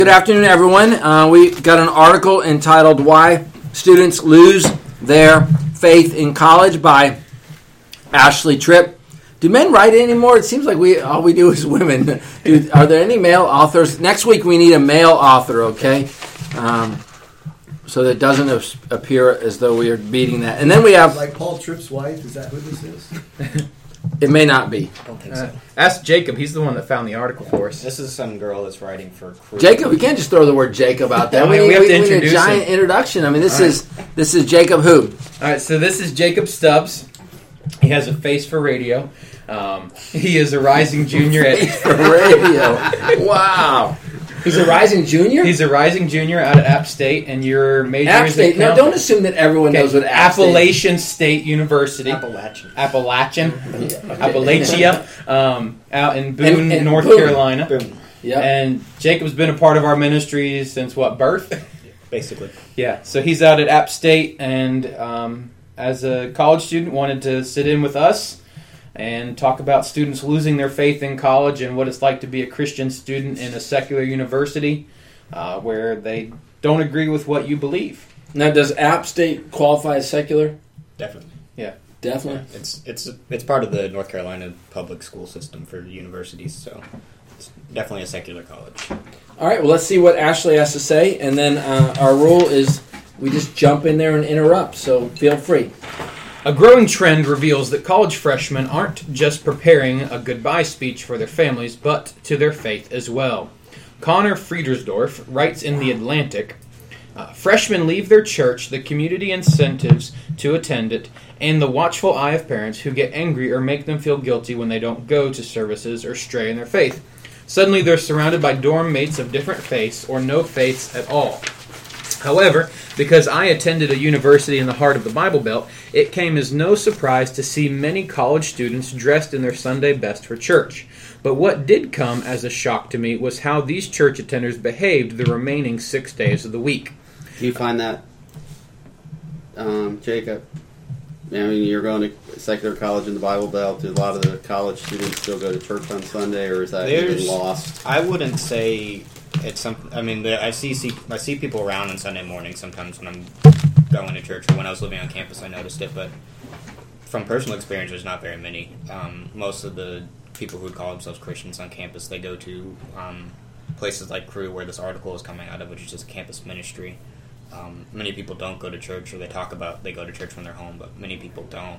Good afternoon, everyone. We got an article entitled "Why Students Lose Their Faith in College" by Ashley Tripp. Do men write anymore? It seems like all we do is women. Are there any male authors? Next week we need a male author, okay? So that it doesn't appear as though we are beating that. And then we have... Like Paul Tripp's wife? Is that who this is? It may not be. I don't think so. Ask Jacob. He's the one that found the article for us. This is some girl that's writing for Crew. Jacob, we can't just throw the word Jacob out there. We have to introduce need a giant him. introduction. I mean, this is Jacob who? All right, so this is Jacob Stubbs. He has a face for radio. He is a rising junior at For radio. Wow. He's a rising junior? He's a rising junior out at App State, and your major App is State. Now, don't assume that everyone knows what App State is. Appalachian State University. Appalachian. Appalachia, out in Boone, And North Boone. Carolina. Boom. Yep. And Jacob's been a part of our ministry since what, birth? Basically. Yeah, so he's out at App State, and as a college student, wanted to sit in with us and talk about students losing their faith in college and what it's like to be a Christian student in a secular university where they don't agree with what you believe. Now, does App State qualify as secular? Definitely. Definitely. It's part of the North Carolina public school system for universities, so it's definitely a secular college. All right, well, let's see what Ashley has to say, and then our rule is we just jump in there and interrupt, so feel free. A growing trend reveals that college freshmen aren't just preparing a goodbye speech for their families, but to their faith as well. Connor Friedersdorf writes in The Atlantic, freshmen leave their church, the community incentives to attend it, and the watchful eye of parents who get angry or make them feel guilty when they don't go to services or stray in their faith. Suddenly they're surrounded by dorm mates of different faiths or no faiths at all. However, because I attended a university in the heart of the Bible Belt, it came as no surprise to see many college students dressed in their Sunday best for church. But what did come as a shock to me was how these church attenders behaved the remaining 6 days of the week. Do you find that, Jacob? I mean, you're going to secular college in the Bible Belt. Do a lot of the college students still go to church on Sunday, or is that even lost? I wouldn't say it's something. I mean, I see people around on Sunday morning sometimes when I'm going to church, or when I was living on campus, I noticed it. But from personal experience, there's not very many. Most of the people who would call themselves Christians on campus, they go to places like Crew, where this article is coming out of, which is just a campus ministry. Many people don't go to church, or they go to church when they're home, but many people don't.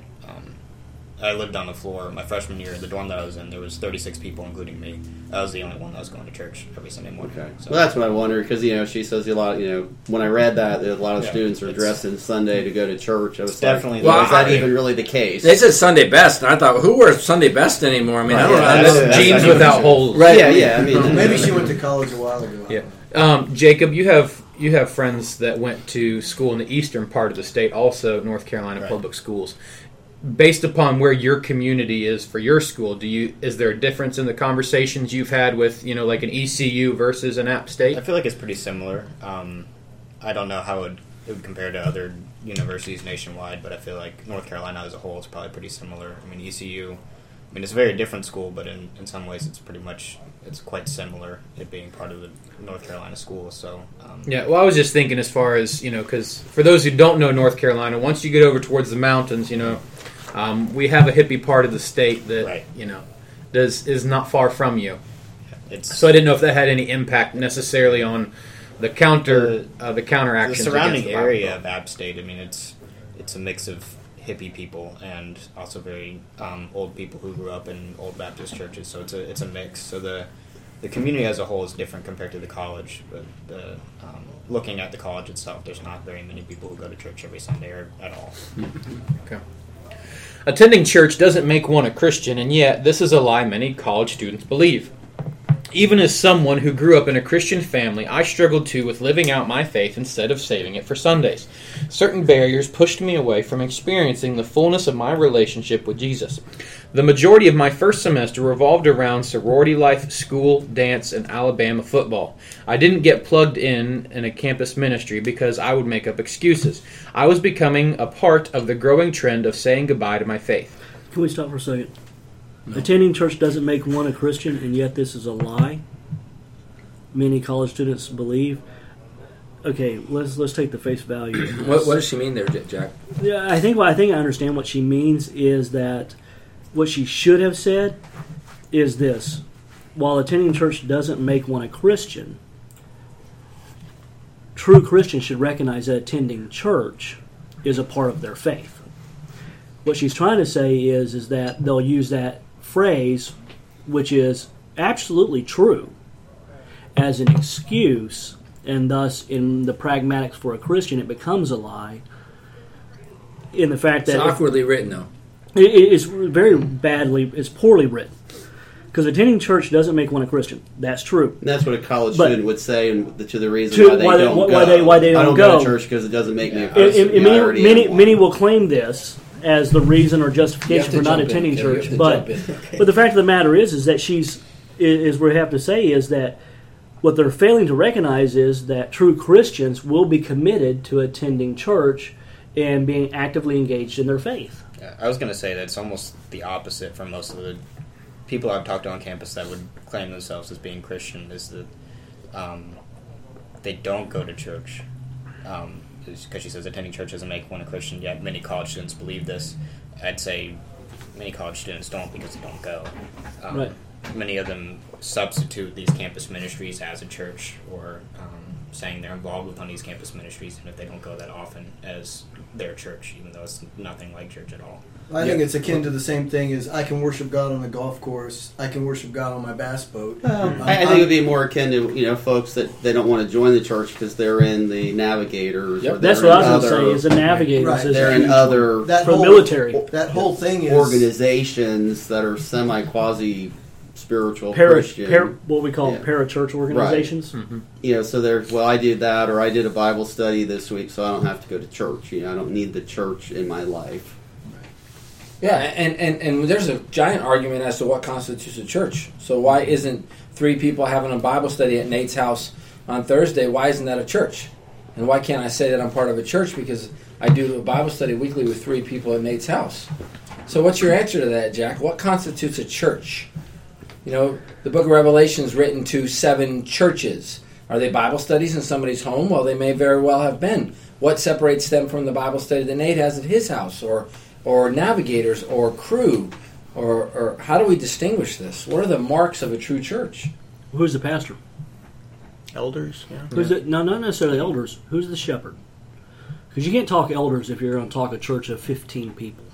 I lived on the floor my freshman year. The dorm that I was in, there was 36 people, including me. I was the only one that was going to church every Sunday morning. Okay. So. Well, that's what I wondered, because, she says a lot, when I read that, a lot of students are dressed in Sunday to go to church. I was definitely is that even really the case? They said Sunday best, and I thought, who wears Sunday best anymore? I mean, I don't know. That's jeans without holes. Right. Yeah. I mean, Maybe she went to college a while ago. Yeah. Jacob, you have friends that went to school in the eastern part of the state, also North Carolina public schools. Based upon where your community is for your school, is there a difference in the conversations you've had with, like an ECU versus an App State? I feel like it's pretty similar. I don't know how it would compare to other universities nationwide, but I feel like North Carolina as a whole is probably pretty similar. I mean, ECU, it's a very different school, but in some ways it's quite similar, it being part of the North Carolina school. So yeah, well, I was just thinking as far as, because for those who don't know North Carolina, once you get over towards the mountains, we have a hippie part of the state that, is not far from you. So I didn't know if that had any impact necessarily on the counteraction. The surrounding area of App State, it's a mix of hippie people and also very old people who grew up in old Baptist churches. So it's a mix. So the community as a whole is different compared to the college. But looking at the college itself, there's not very many people who go to church every Sunday or at all. Okay. Attending church doesn't make one a Christian, and yet this is a lie many college students believe. Even as someone who grew up in a Christian family, I struggled too with living out my faith instead of saving it for Sundays. Certain barriers pushed me away from experiencing the fullness of my relationship with Jesus. The majority of my first semester revolved around sorority life, school, dance, and Alabama football. I didn't get plugged in a campus ministry because I would make up excuses. I was becoming a part of the growing trend of saying goodbye to my faith. Can we stop for a second? No. Attending church doesn't make one a Christian, and yet this is a lie? many college students believe. Okay, let's take the face value. What does she mean there, Jack? Yeah, I think I understand what she means is that what she should have said is this: while attending church doesn't make one a Christian, true Christians should recognize that attending church is a part of their faith. What she's trying to say is that they'll use that phrase, which is absolutely true, as an excuse, and thus in the pragmatics for a Christian it becomes a lie. In the fact that it's awkwardly written, though. It's very badly, it's poorly written. Because attending church doesn't make one a Christian. That's true. And that's what a college student would say, and to the reason to why they don't go. Why they don't I don't go to church because it doesn't make me a Christian. Many will claim this as the reason or justification for not attending church. But the fact of the matter is that is we have to say is that what they're failing to recognize is that true Christians will be committed to attending church and being actively engaged in their faith. Yeah, I was going to say that it's almost the opposite from most of the people I've talked to on campus that would claim themselves as being Christian, is that they don't go to church. Because she says attending church doesn't make one a Christian, yet many college students believe this. I'd say many college students don't because they don't go. Right. Many of them substitute these campus ministries as a church, or saying they're involved with on these campus ministries, and if they don't go that often as their church, even though it's nothing like church at all. I think it's akin to the same thing as I can worship God on a golf course, I can worship God on my bass boat. I think it would be more akin to folks that they don't want to join the church because they're in the Navigators. Yep. That's what I was going to say. Is the Navigators? Right. They're in other military. That whole thing is organizations that are semi-quasi spiritual Christian, what we call parachurch organizations. Right. Mm-hmm. So there's I did that, or I did a Bible study this week, so I don't have to go to church. I don't need the church in my life. Yeah, and there's a giant argument as to what constitutes a church. So why isn't 3 people having a Bible study at Nate's house on Thursday? Why isn't that a church? And why can't I say that I'm part of a church because I do a Bible study weekly with 3 people at Nate's house? So what's your answer to that, Jack? What constitutes a church? The book of Revelation is written to 7 churches. Are they Bible studies in somebody's home? Well, they may very well have been. What separates them from the Bible study that Nate has at his house, or Navigators, or Crew, or how do we distinguish this? What are the marks of a true church? Who's the pastor? Elders, yeah. Who's it? No, not necessarily elders. Who's the shepherd? Because you can't talk elders if you're going to talk a church of 15 people,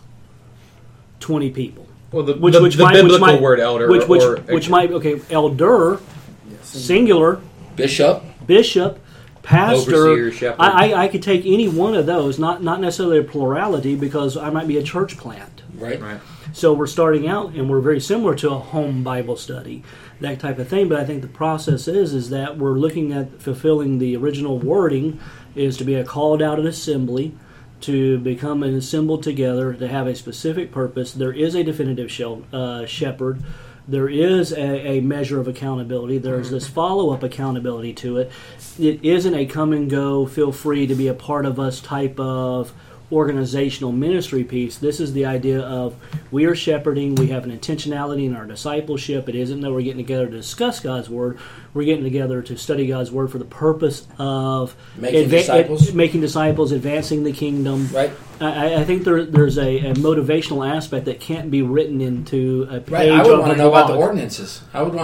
20 people. Well, the biblical word elder, which might elder, singular, bishop, pastor. Overseer, shepherd. I could take any one of those, not necessarily a plurality, because I might be a church plant. Right. So we're starting out, and we're very similar to a home Bible study, that type of thing. But I think the process is that we're looking at fulfilling the original wording is to be a called out assembly, to become an assembled together, to have a specific purpose. There is a definitive shepherd. There is a measure of accountability. There's this follow-up accountability to it. It isn't a come and go, feel free to be a part of us type of organizational ministry piece. This is the idea of we are shepherding, we have an intentionality in our discipleship. It isn't that we're getting together to discuss God's Word. We're getting together to study God's Word for the purpose of making disciples, advancing the kingdom. Right. I think there's a motivational aspect that can't be written into a page. Right. I would want to know about the ordinances.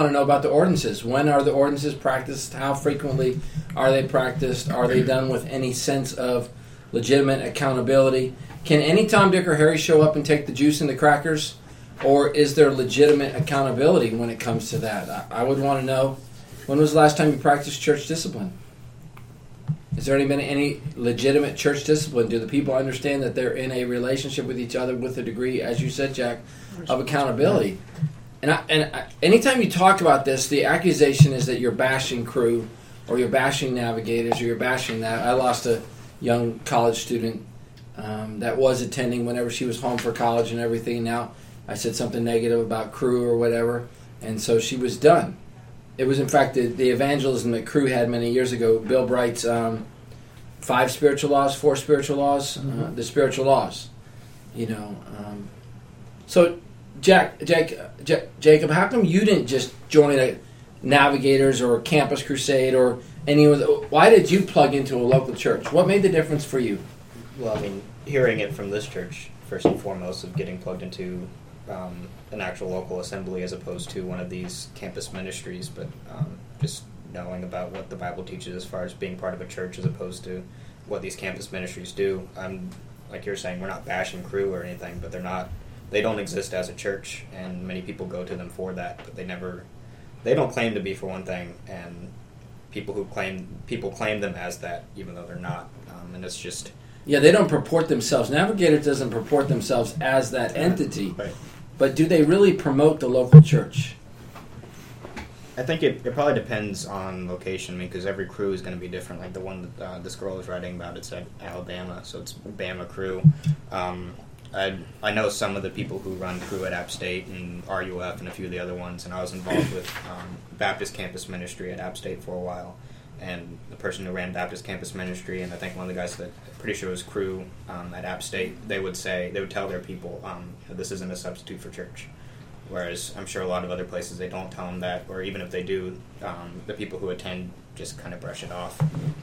When are the ordinances practiced? How frequently are they practiced? Are they done with any sense of legitimate accountability? Can any Tom, Dick, or Harry show up and take the juice and the crackers? Or is there legitimate accountability when it comes to that? I would want to know, when was the last time you practiced church discipline? Has there been any legitimate church discipline? Do the people understand that they're in a relationship with each other with a degree, as you said, Jack, of accountability? And anytime you talk about this, the accusation is that you're bashing Crew, or you're bashing Navigators, or you're bashing that. I lost a young college student that was attending whenever she was home for college and everything. Now I said something negative about Crew or whatever, and so she was done. It was, in fact, the evangelism that Crew had many years ago. Bill Bright's 4 spiritual laws, the spiritual laws. So, Jacob, how come you didn't just join Navigators or Campus Crusade or any of the, why did you plug into a local church? What made the difference for you? Well, I mean, hearing it from this church, first and foremost, of getting plugged into an actual local assembly as opposed to one of these campus ministries, but just knowing about what the Bible teaches as far as being part of a church as opposed to what these campus ministries do. Like you're saying, we're not bashing Cru or anything, but they don't exist as a church, and many people go to them for that, but they don't claim to be, for one thing, and people claim them as that, even though they're not, and it's just... Yeah, they don't purport themselves. Navigator doesn't purport themselves as that entity. Right. But do they really promote the local church? I think it probably depends on location, because every Cru is going to be different. Like the one that this girl is writing about, it's at Alabama, so it's Bama Cru. I know some of the people who run Cru at App State and RUF and a few of the other ones, and I was involved with Baptist Campus Ministry at App State for a while. And the person who ran Baptist Campus Ministry, and I think one of the guys that I'm pretty sure was Cru at App State, they would tell their people, this isn't a substitute for church. Whereas I'm sure a lot of other places they don't tell them that, or even if they do, the people who attend just kind of brush it off.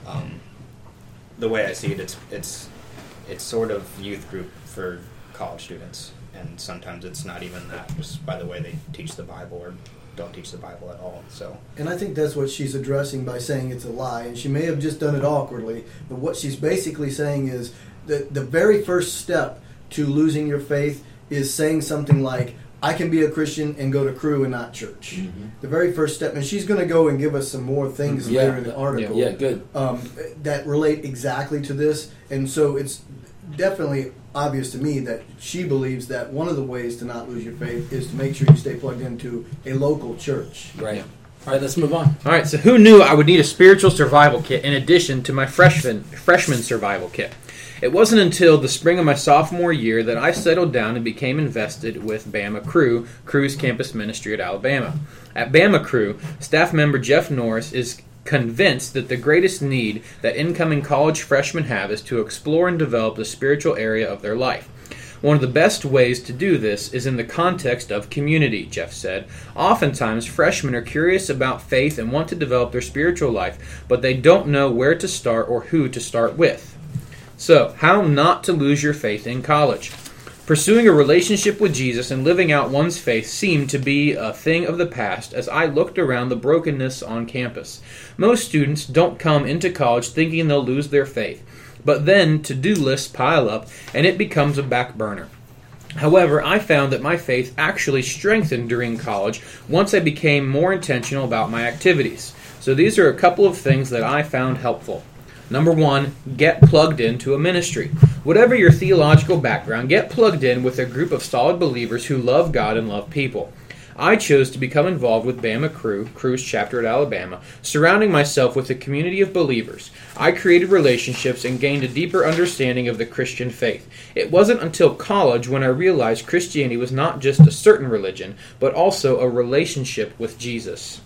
The way I see it, it's sort of youth group for college students, and sometimes it's not even that, just by the way they teach the Bible or don't teach the Bible at all. So, and I think that's what she's addressing by saying it's a lie, and she may have just done it awkwardly, but what she's basically saying is that the very first step to losing your faith is saying something like, I can be a Christian and go to Cru and not church. Mm-hmm. The very first step, and she's going to go and give us some more things later in the article good. That relate exactly to this, and so it's definitely obvious to me that she believes that one of the ways to not lose your faith is to make sure you stay plugged into a local church. Right. Yeah. All right, let's move on. All right, so who knew I would need a spiritual survival kit in addition to my freshman survival kit? It wasn't until the spring of my sophomore year that I settled down and became invested with Bama Cru, Cru's campus ministry at Alabama. At Bama Cru, staff member Jeff Norris is convinced that the greatest need that incoming college freshmen have is to explore and develop the spiritual area of their life. One of the best ways to do this is in the context of community, Jeff said. Oftentimes, freshmen are curious about faith and want to develop their spiritual life, but they don't know where to start or who to start with. So, how not to lose your faith in college? Pursuing a relationship with Jesus and living out one's faith seemed to be a thing of the past as I looked around the brokenness on campus. Most students don't come into college thinking they'll lose their faith, but then to-do lists pile up and it becomes a back burner. However, I found that my faith actually strengthened during college once I became more intentional about my activities. So these are a couple of things that I found helpful. Number 1, get plugged into a ministry. Whatever your theological background, get plugged in with a group of solid believers who love God and love people. I chose to become involved with Bama Cru, Cru's chapter at Alabama, surrounding myself with a community of believers. I created relationships and gained a deeper understanding of the Christian faith. It wasn't until college when I realized Christianity was not just a certain religion, but also a relationship with Jesus.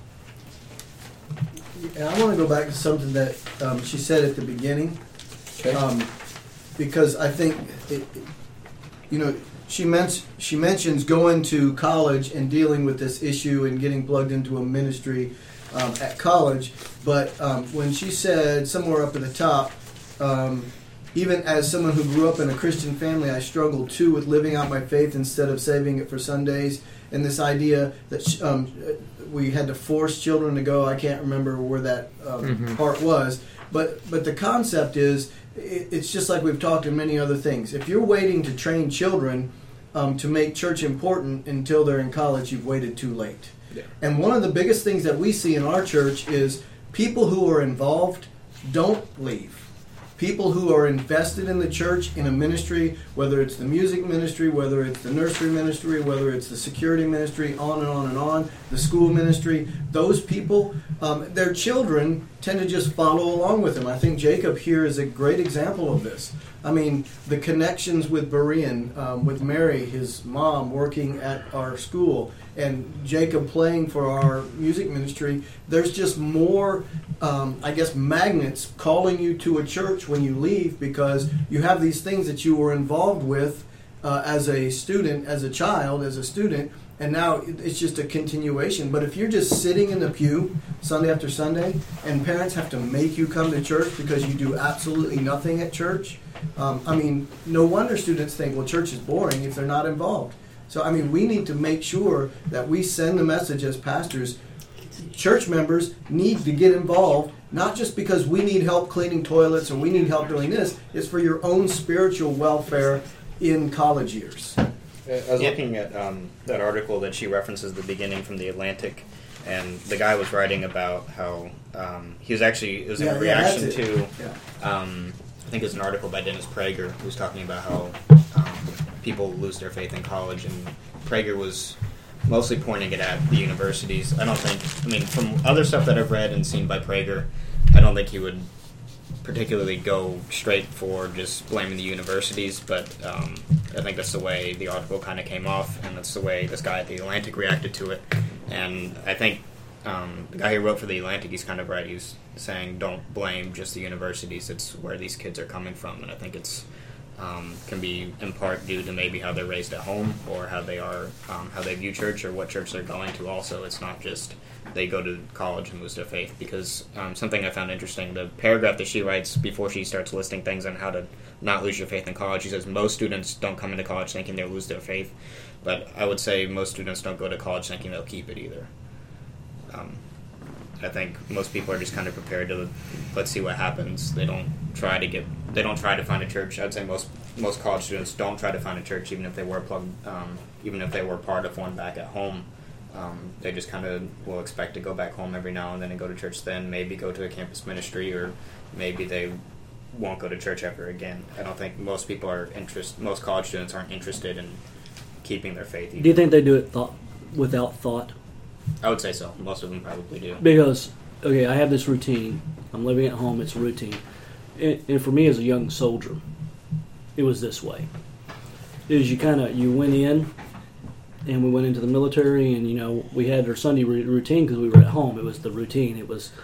And I want to go back to something that she said at the beginning, because I think she mentions going to college and dealing with this issue and getting plugged into a ministry at college. But when she said somewhere up at the top, even as someone who grew up in a Christian family, I struggled too with living out my faith instead of saving it for Sundays. And this idea that we had to force children to go, I can't remember where that part was. But the concept is, it's just like we've talked in many other things. If you're waiting to train children to make church important until they're in college, you've waited too late. Yeah. And one of the biggest things that we see in our church is people who are involved don't leave. People who are invested in the church, in a ministry, whether it's the music ministry, whether it's the nursery ministry, whether it's the security ministry, on and on and on, the school ministry, those people, their children tend to just follow along with them. I think Jacob here is a great example of this. I mean, the connections with Berean, with Mary, his mom, working at our school, and Jacob playing for our music ministry, there's just more, magnets calling you to a church when you leave because you have these things that you were involved with as a student, as a child, as a student, And now it's just a continuation. But if you're just sitting in the pew Sunday after Sunday, and parents have to make you come to church because you do absolutely nothing at church, no wonder students think, well, church is boring if they're not involved. So, we need to make sure that we send the message as pastors. Church members need to get involved, not just because we need help cleaning toilets or we need help doing this. It's for your own spiritual welfare in college years. I was looking at that article that she references at the beginning from The Atlantic, and the guy was writing about how he was actually, it was in reaction to, I think it's an article by Dennis Prager, who was talking about how people lose their faith in college, and Prager was mostly pointing it at the universities. From other stuff that I've read and seen by Prager, I don't think he would particularly go straight for just blaming the universities, but I think that's the way the article kind of came off, and that's the way this guy at The Atlantic reacted to it. And I think the guy who wrote for The Atlantic, he's kind of right. He's saying don't blame just the universities. It's where these kids are coming from, and I think it's can be in part due to maybe how they're raised at home, or how they are, how they view church, or what church they're going to. Also, it's not just they go to college and lose their faith. Because something I found interesting, the paragraph that she writes before she starts listing things on how to not lose your faith in college, she says most students don't come into college thinking they'll lose their faith, but I would say most students don't go to college thinking they'll keep it either. I think most people are just kind of prepared to let's see what happens. They don't try to find a church. I'd say most college students don't try to find a church, even if they were even if they were part of one back at home. They just kind of will expect to go back home every now and then and go to church then, maybe go to a campus ministry, or maybe they won't go to church ever again. I don't think most college students aren't interested in keeping their faith either. Do you think they do it without thought? I would say so. Most of them probably do. Because, I have this routine. I'm living at home. It's a routine. And for me as a young soldier, it was this way. It was you went in, and we went into the military, and, we had our Sunday routine because we were at home. It was the routine.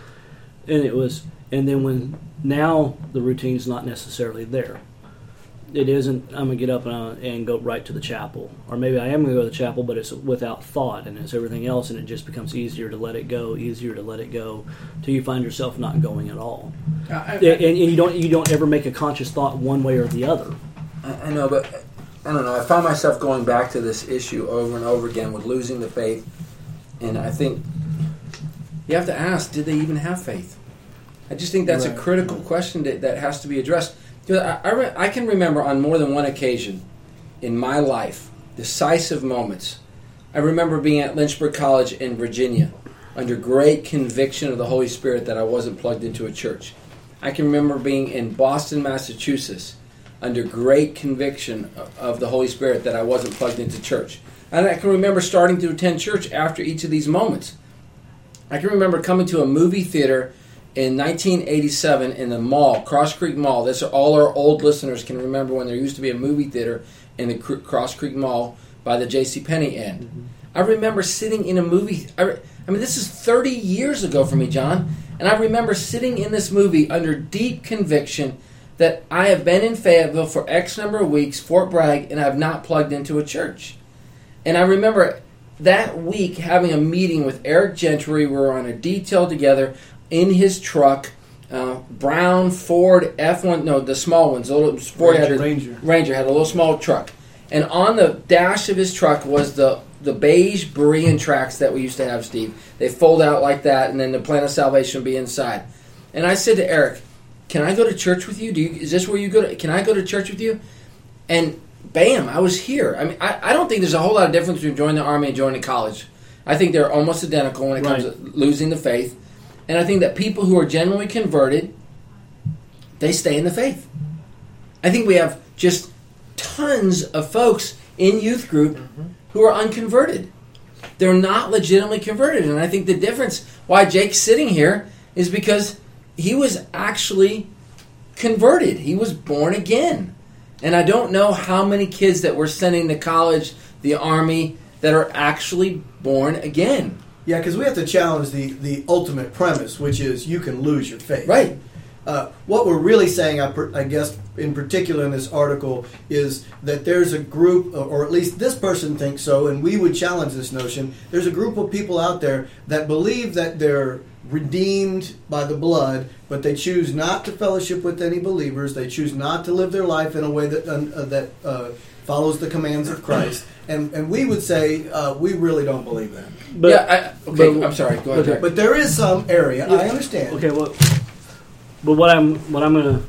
And then now the routine's not necessarily there. It isn't, I'm going to get up and go right to the chapel. Or maybe I am going to go to the chapel, but it's without thought, and it's everything else, and it just becomes easier to let it go, till you find yourself not going at all. And you don't ever make a conscious thought one way or the other. I know, but I don't know. I find myself going back to this issue over and over again with losing the faith, and I think you have to ask, did they even have faith? I just think that's a critical question that has to be addressed. I can remember on more than one occasion in my life, decisive moments. I remember being at Lynchburg College in Virginia under great conviction of the Holy Spirit that I wasn't plugged into a church. I can remember being in Boston, Massachusetts under great conviction of the Holy Spirit that I wasn't plugged into church. And I can remember starting to attend church after each of these moments. I can remember coming to a movie theater in 1987 in the mall, Cross Creek Mall. This all our old listeners can remember when there used to be a movie theater in the Cross Creek Mall by the JCPenney end. Mm-hmm. I remember sitting in a movie. This is 30 years ago for me, John. And I remember sitting in this movie under deep conviction that I have been in Fayetteville for X number of weeks, Fort Bragg, and I have not plugged into a church. And I remember that week having a meeting with Eric Gentry. We were on a detail together in his truck, brown Ford F1, no, the small ones. The little Ford Ranger had a little small truck. And on the dash of his truck was the beige Berean tracks that we used to have, Steve. They fold out like that, and then the Plan of Salvation would be inside. And I said to Eric, can I go to church with you? Is this where you go? Can I go to church with you? And bam, I was here. I don't think there's a whole lot of difference between joining the Army and joining college. I think they're almost identical when it comes to losing the faith. And I think that people who are genuinely converted, they stay in the faith. I think we have just tons of folks in youth group who are unconverted. They're not legitimately converted. And I think the difference why Jake's sitting here is because he was actually converted. He was born again. And I don't know how many kids that we're sending to college, the Army, that are actually born again. Yeah, because we have to challenge the ultimate premise, which is you can lose your faith. Right. What we're really saying, I guess, in particular in this article, is that there's a group, or at least this person thinks so, and we would challenge this notion. There's a group of people out there that believe that they're redeemed by the blood, but they choose not to fellowship with any believers. They choose not to live their life in a way that follows the commands of Christ. And we would say we really don't believe that. But, I'm sorry. Go ahead. Okay. But there is some area. I understand. Okay, well, but what I'm going to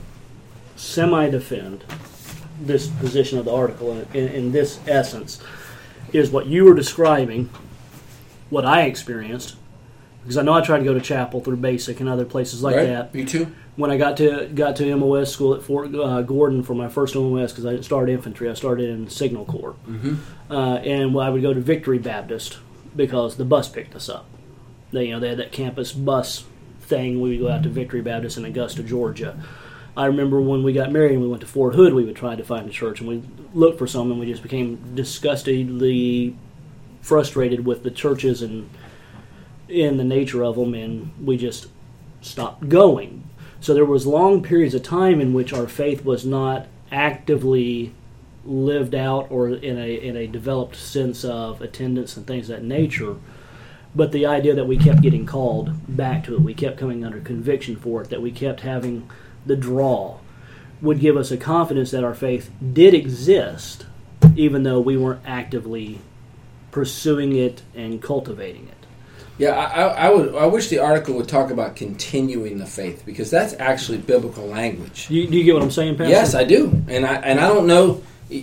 semi-defend this position of the article in this essence is what you were describing, what I experienced, because I know I tried to go to chapel through basic and other places like that. Me too. When I got to MOS school at Fort Gordon for my first MOS, because I didn't start infantry, I started in Signal Corps, and I would go to Victory Baptist because the bus picked us up. They had that campus bus thing. We would go out to Victory Baptist in Augusta, Georgia. I remember when we got married and we went to Fort Hood, we would try to find a church, and we looked for some, and we just became disgustingly frustrated with the churches and in the nature of them, and we just stopped going. So there was long periods of time in which our faith was not actively lived out or in a developed sense of attendance and things of that nature. But the idea that we kept getting called back to it, we kept coming under conviction for it, that we kept having the draw, would give us a confidence that our faith did exist, even though we weren't actively pursuing it and cultivating it. Yeah, I wish the article would talk about continuing the faith, because that's actually biblical language. Do you get what I'm saying, Pastor? Yes, I do, and I don't know.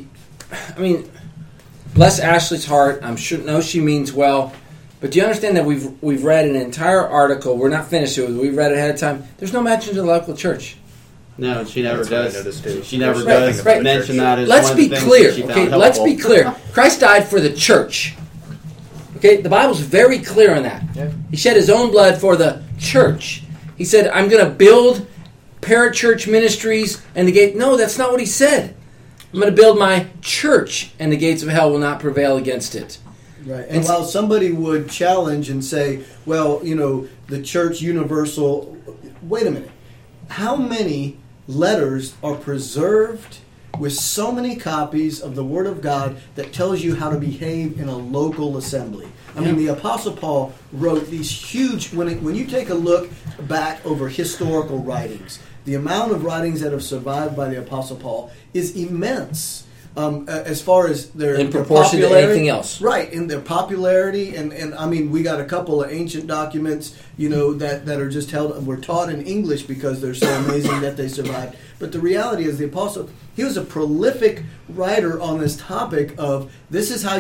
I mean, bless Ashley's heart. I'm sure know she means well, but do you understand that we've read an entire article? We're not finished with it. We've read it ahead of time. There's no mention of the local church. No, she never That's what I does. noticed too. She never Right, does right. mention that as Let's one be of the things clear. that she found Okay, helpful. let's be clear. Christ died for the church. Okay, the Bible's very clear on that. Yeah. He shed his own blood for the church. He said, I'm going to build parachurch ministries and the gate. No, that's not what he said. I'm going to build my church and the gates of hell will not prevail against it. Right. And while somebody would challenge and say, well, the church universal, wait a minute. How many letters are preserved with so many copies of the Word of God that tells you how to behave in a local assembly? I mean, the Apostle Paul wrote these huge, when you take a look back over historical writings, the amount of writings that have survived by the Apostle Paul is immense. As far as their In proportion to popularity, anything else. right? In their popularity, and I mean, we got a couple of ancient documents, that are just held. Were taught in English because they're so amazing that they survived. But the reality is, the apostle, he was a prolific writer on this topic of this is how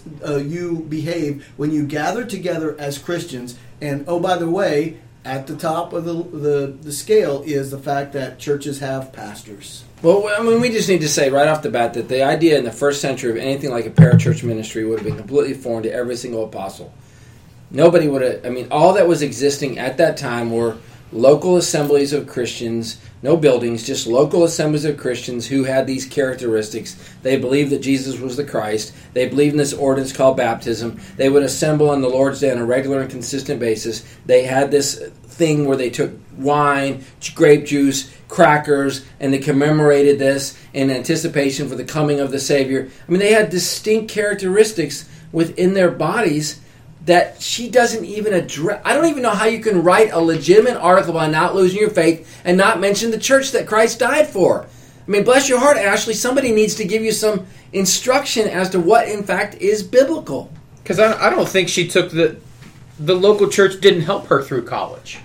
you behave when you gather together as Christians. And oh, by the way, at the top of the scale is the fact that churches have pastors. Well, I mean, we just need to say right off the bat that the idea in the first century of anything like a parachurch ministry would have been completely foreign to every single apostle. Nobody would have, all that was existing at that time were local assemblies of Christians, no buildings, just local assemblies of Christians who had these characteristics. They believed that Jesus was the Christ. They believed in this ordinance called baptism. They would assemble on the Lord's Day on a regular and consistent basis. They had this thing where they took wine, grape juice, crackers, and they commemorated this in anticipation for the coming of the Savior. They had distinct characteristics within their bodies that she doesn't even address. I don't even know how you can write a legitimate article about not losing your faith and not mention the church that Christ died for. Bless your heart, Ashley. Somebody needs to give you some instruction as to what, in fact, is biblical. Because I don't think she took the local church didn't help her through college.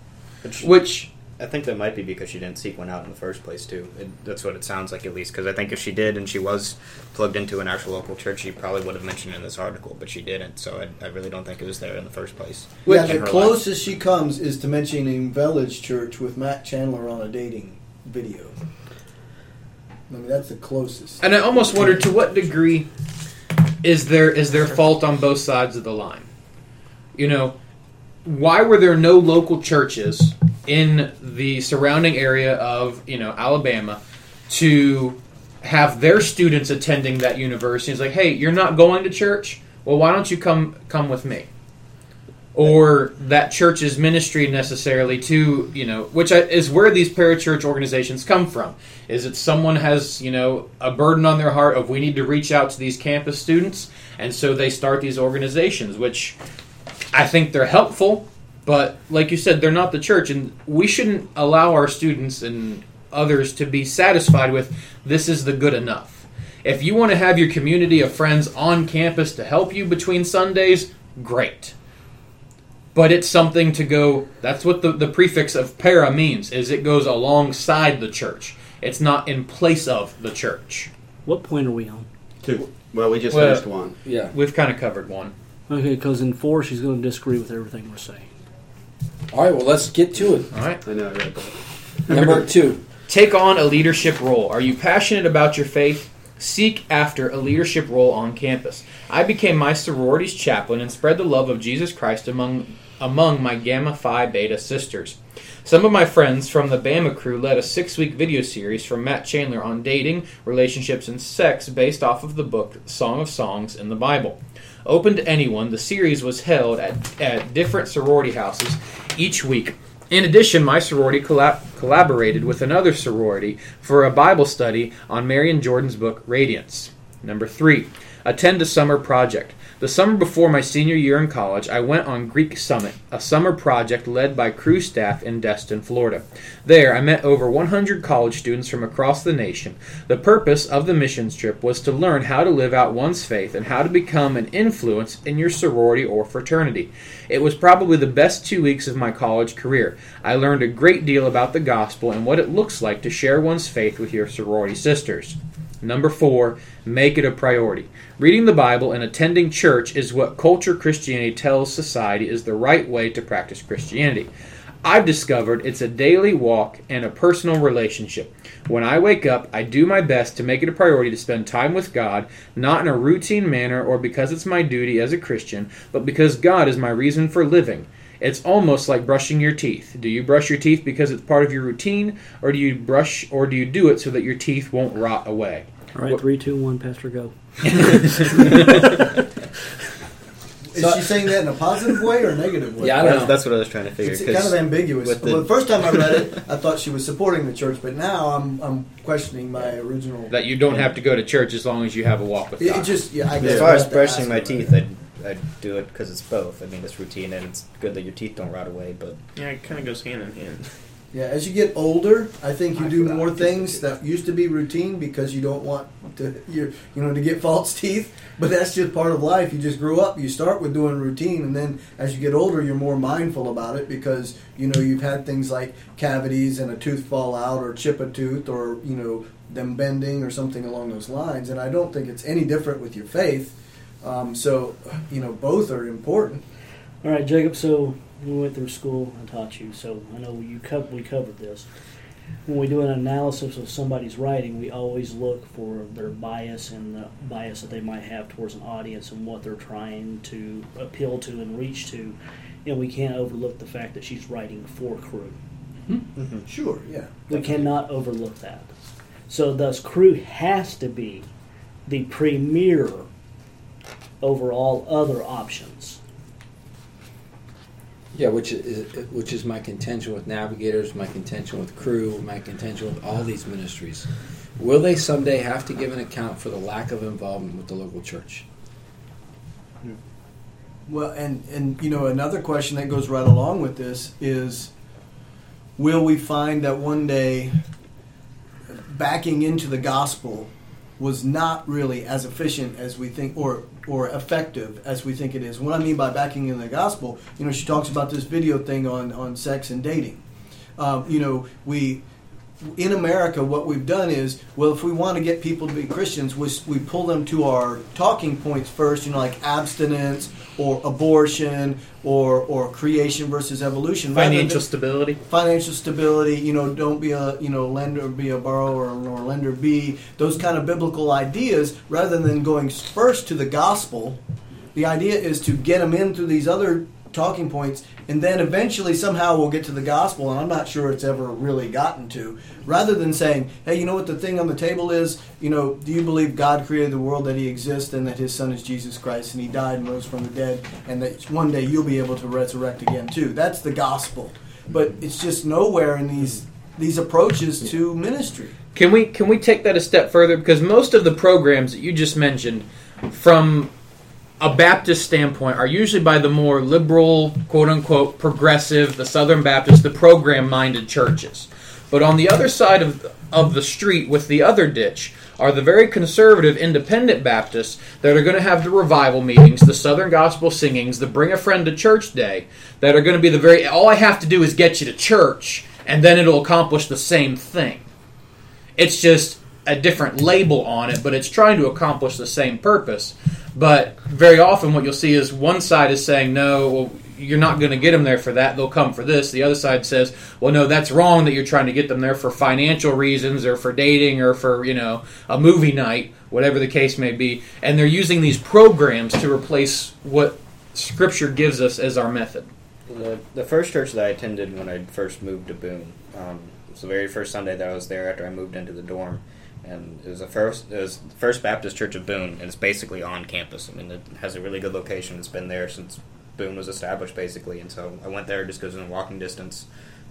Which I think that might be because she didn't seek one out in the first place, too. That's what it sounds like, at least. Because I think if she did and she was plugged into an actual local church, she probably would have mentioned it in this article, but she didn't. So I really don't think it was there in the first place. Yeah, the closest she comes is to mentioning Village Church with Matt Chandler on a dating video. That's the closest. And I almost wonder, to what degree is there fault on both sides of the line? Why were there no local churches in the surrounding area of Alabama to have their students attending that university? It's like, hey, you're not going to church? Well, why don't you come with me? or that church's ministry necessarily to, which is where these parachurch organizations come from. Is it someone has, a burden on their heart of we need to reach out to these campus students, and so they start these organizations, which I think they're helpful, but like you said, they're not the church, and we shouldn't allow our students and others to be satisfied with this is the good enough. If you want to have your community of friends on campus to help you between Sundays, great. But it's something to go, that's what the prefix of para means, is it goes alongside the church. It's not in place of the church. What point are we on? 2. Well, we just finished 1. Yeah. We've kind of covered 1. Okay, because in 4 she's going to disagree with everything we're saying. All right, well, let's get to it. All right. I know, I read that. Number 2. Take on a leadership role. Are you passionate about your faith? Seek after a leadership role on campus. I became my sorority's chaplain and spread the love of Jesus Christ among my Gamma Phi Beta sisters. Some of my friends from the Bama crew led a 6-week video series from Matt Chandler on dating, relationships, and sex based off of the book Song of Songs in the Bible. Open to anyone, the series was held at different sorority houses each week. In addition, my sorority collaborated with another sorority for a Bible study on Marion Jordan's book, Radiance. Number 3, attend a summer project. The summer before my senior year in college, I went on Greek Summit, a summer project led by crew staff in Destin, Florida. There, I met over 100 college students from across the nation. The purpose of the missions trip was to learn how to live out one's faith and how to become an influence in your sorority or fraternity. It was probably the best 2 weeks of my college career. I learned a great deal about the gospel and what it looks like to share one's faith with your sorority sisters. Number 4, make it a priority. Reading the Bible and attending church is what culture Christianity tells society is the right way to practice Christianity. I've discovered it's a daily walk and a personal relationship. When I wake up, I do my best to make it a priority to spend time with God, not in a routine manner or because it's my duty as a Christian, but because God is my reason for living. It's almost like brushing your teeth. Do you brush your teeth because it's part of your routine, or do you do it so that your teeth won't rot away? All right, 3, 2, 1, Pastor, go. Is she saying that in a positive way or a negative way? Yeah, I don't know. That's what I was trying to figure. It's kind of ambiguous. The The first time I read it, I thought she was supporting the church, but now I'm questioning my original. That you don't have to go to church as long as you have a walk with God. It just, yeah, I guess As far as I have to brushing ask my about teeth, it. I'd do it because it's both. I mean, it's routine and it's good that your teeth don't rot away. But Yeah, it kind of goes hand in hand. Yeah, as you get older, I think you do more things that used to be routine because you don't want to get false teeth. But that's just part of life. You just grew up. You start with doing routine, and then as you get older, you're more mindful about it because you've had things like cavities and a tooth fall out or chip a tooth or them bending or something along those lines. And I don't think it's any different with your faith. So both are important. All right, Jacob, so we went through school and taught you, so I know we covered this. When we do an analysis of somebody's writing, we always look for their bias and the bias that they might have towards an audience and what they're trying to appeal to and reach to. And we can't overlook the fact that she's writing for crew. Mm-hmm. Sure, yeah. We cannot overlook that. So thus, crew has to be the premier over all other options. Yeah, which is my contention with Navigators, my contention with Crew, my contention with all these ministries. Will they someday have to give an account for the lack of involvement with the local church? Well, and another question that goes right along with this is, will we find that one day backing into the gospel was not really as efficient as we think, or effective as we think it is? What I mean by backing into the gospel, she talks about this video thing on sex and dating. We in America, what we've done is, well, if we want to get people to be Christians, we pull them to our talking points first, like abstinence or abortion or creation versus evolution. Financial stability. Financial stability, don't be a lender, be a borrower, or lender be, those kind of biblical ideas, rather than going first to the gospel. The idea is to get them in through these other talking points, and then eventually somehow we'll get to the gospel, and I'm not sure it's ever really gotten to, rather than saying, hey, you know what the thing on the table is? You know, do you believe God created the world, that he exists, and that his son is Jesus Christ, and he died and rose from the dead, and that one day you'll be able to resurrect again too? That's the gospel. But it's just nowhere in these approaches to ministry. Can we take that a step further? Because most of the programs that you just mentioned, from a Baptist standpoint, are usually by the more liberal, quote-unquote, progressive, the Southern Baptist, the program-minded churches. But on the other side of the street with the other ditch are the very conservative independent Baptists that are going to have the revival meetings, the Southern Gospel singings, the Bring a Friend to Church Day, that are going to be all I have to do is get you to church, and then it'll accomplish the same thing. It's just a different label on it, but it's trying to accomplish the same purpose. But very often what you'll see is one side is saying, no, well, you're not going to get them there for that. They'll come for this. The other side says, well, no, that's wrong that you're trying to get them there for financial reasons or for dating or for, a movie night, whatever the case may be. And they're using these programs to replace what Scripture gives us as our method. The first church that I attended when I first moved to Boone, it was the very first Sunday that I was there after I moved into the dorm. And it was the First Baptist Church of Boone, and it's basically on campus. I mean, it has a really good location. It's been there since Boone was established, basically. And so I went there just because it was in walking distance.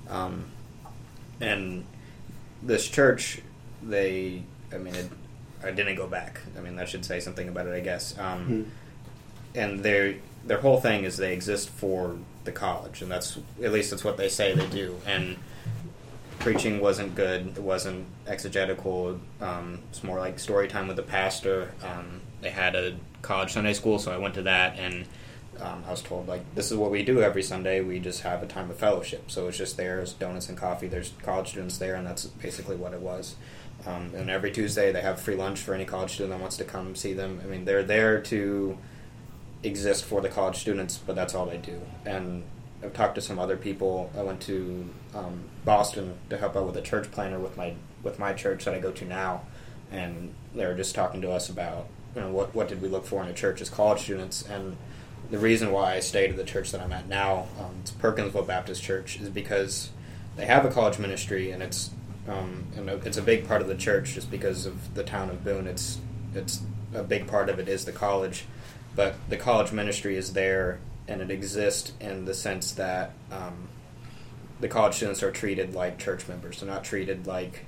And this church, I didn't go back. I mean, that should say something about it, I guess. And their whole thing is they exist for the college, and that's what they say they do. And preaching wasn't good. It wasn't exegetical. It's more like story time with the pastor. They had a college Sunday school, so I went to that, and I was told, this is what we do every Sunday. We just have a time of fellowship. So it's just there's donuts and coffee. There's college students there, and that's basically what it was. And every Tuesday they have free lunch for any college student that wants to come see them. I mean, they're there to exist for the college students, but that's all they do. And I've talked to some other people. I went to Boston to help out with a church planner with my church that I go to now, and they were just talking to us about what did we look for in a church as college students. And the reason why I stayed at the church that I'm at now, it's Perkinsville Baptist Church, is because they have a college ministry, and it's a big part of the church just because of the town of Boone. It's a big part of it is the college, but the college ministry is there. And it exists in the sense that the college students are treated like church members. They're not treated like,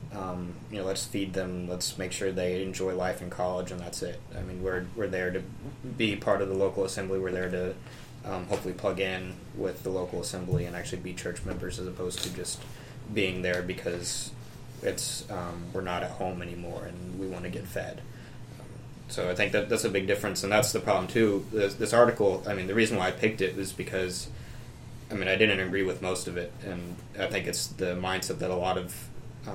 let's feed them, let's make sure they enjoy life in college, and that's it. I mean, we're there to be part of the local assembly. We're there to hopefully plug in with the local assembly and actually be church members, as opposed to just being there because it's we're not at home anymore and we want to get fed. So I think that's a big difference, and that's the problem too. This article, I mean, the reason why I picked it was because, I didn't agree with most of it, and I think it's the mindset that a lot of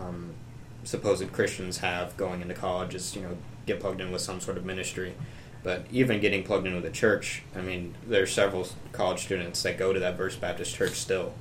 supposed Christians have going into college is, get plugged in with some sort of ministry. But even getting plugged in with a church, there's several college students that go to that First Baptist Church still.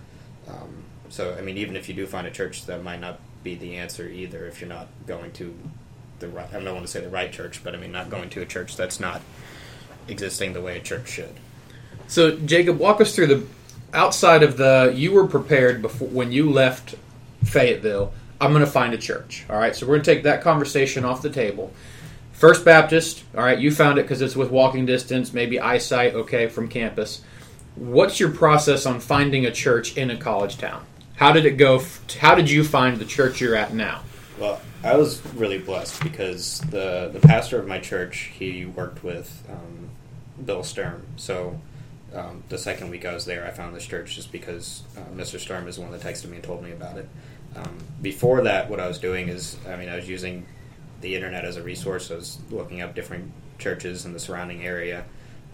So, even if you do find a church, that might not be the answer either if you're not going to I don't want to say the right church, but not going to a church that's not existing the way a church should. So, Jacob, walk us through the outside of you were prepared before when you left Fayetteville. I'm going to find a church. All right, so we're going to take that conversation off the table. First Baptist, all right, you found it because it's with walking distance, maybe eyesight, okay, from campus. What's your process on finding a church in a college town? How did it go? How did you find the church you're at now? Well, I was really blessed because the pastor of my church, he worked with Bill Sturm. So the second week I was there, I found this church just because Mr. Sturm is the one that texted me and told me about it. Before that, what I was doing is, I was using the internet as a resource. I was looking up different churches in the surrounding area.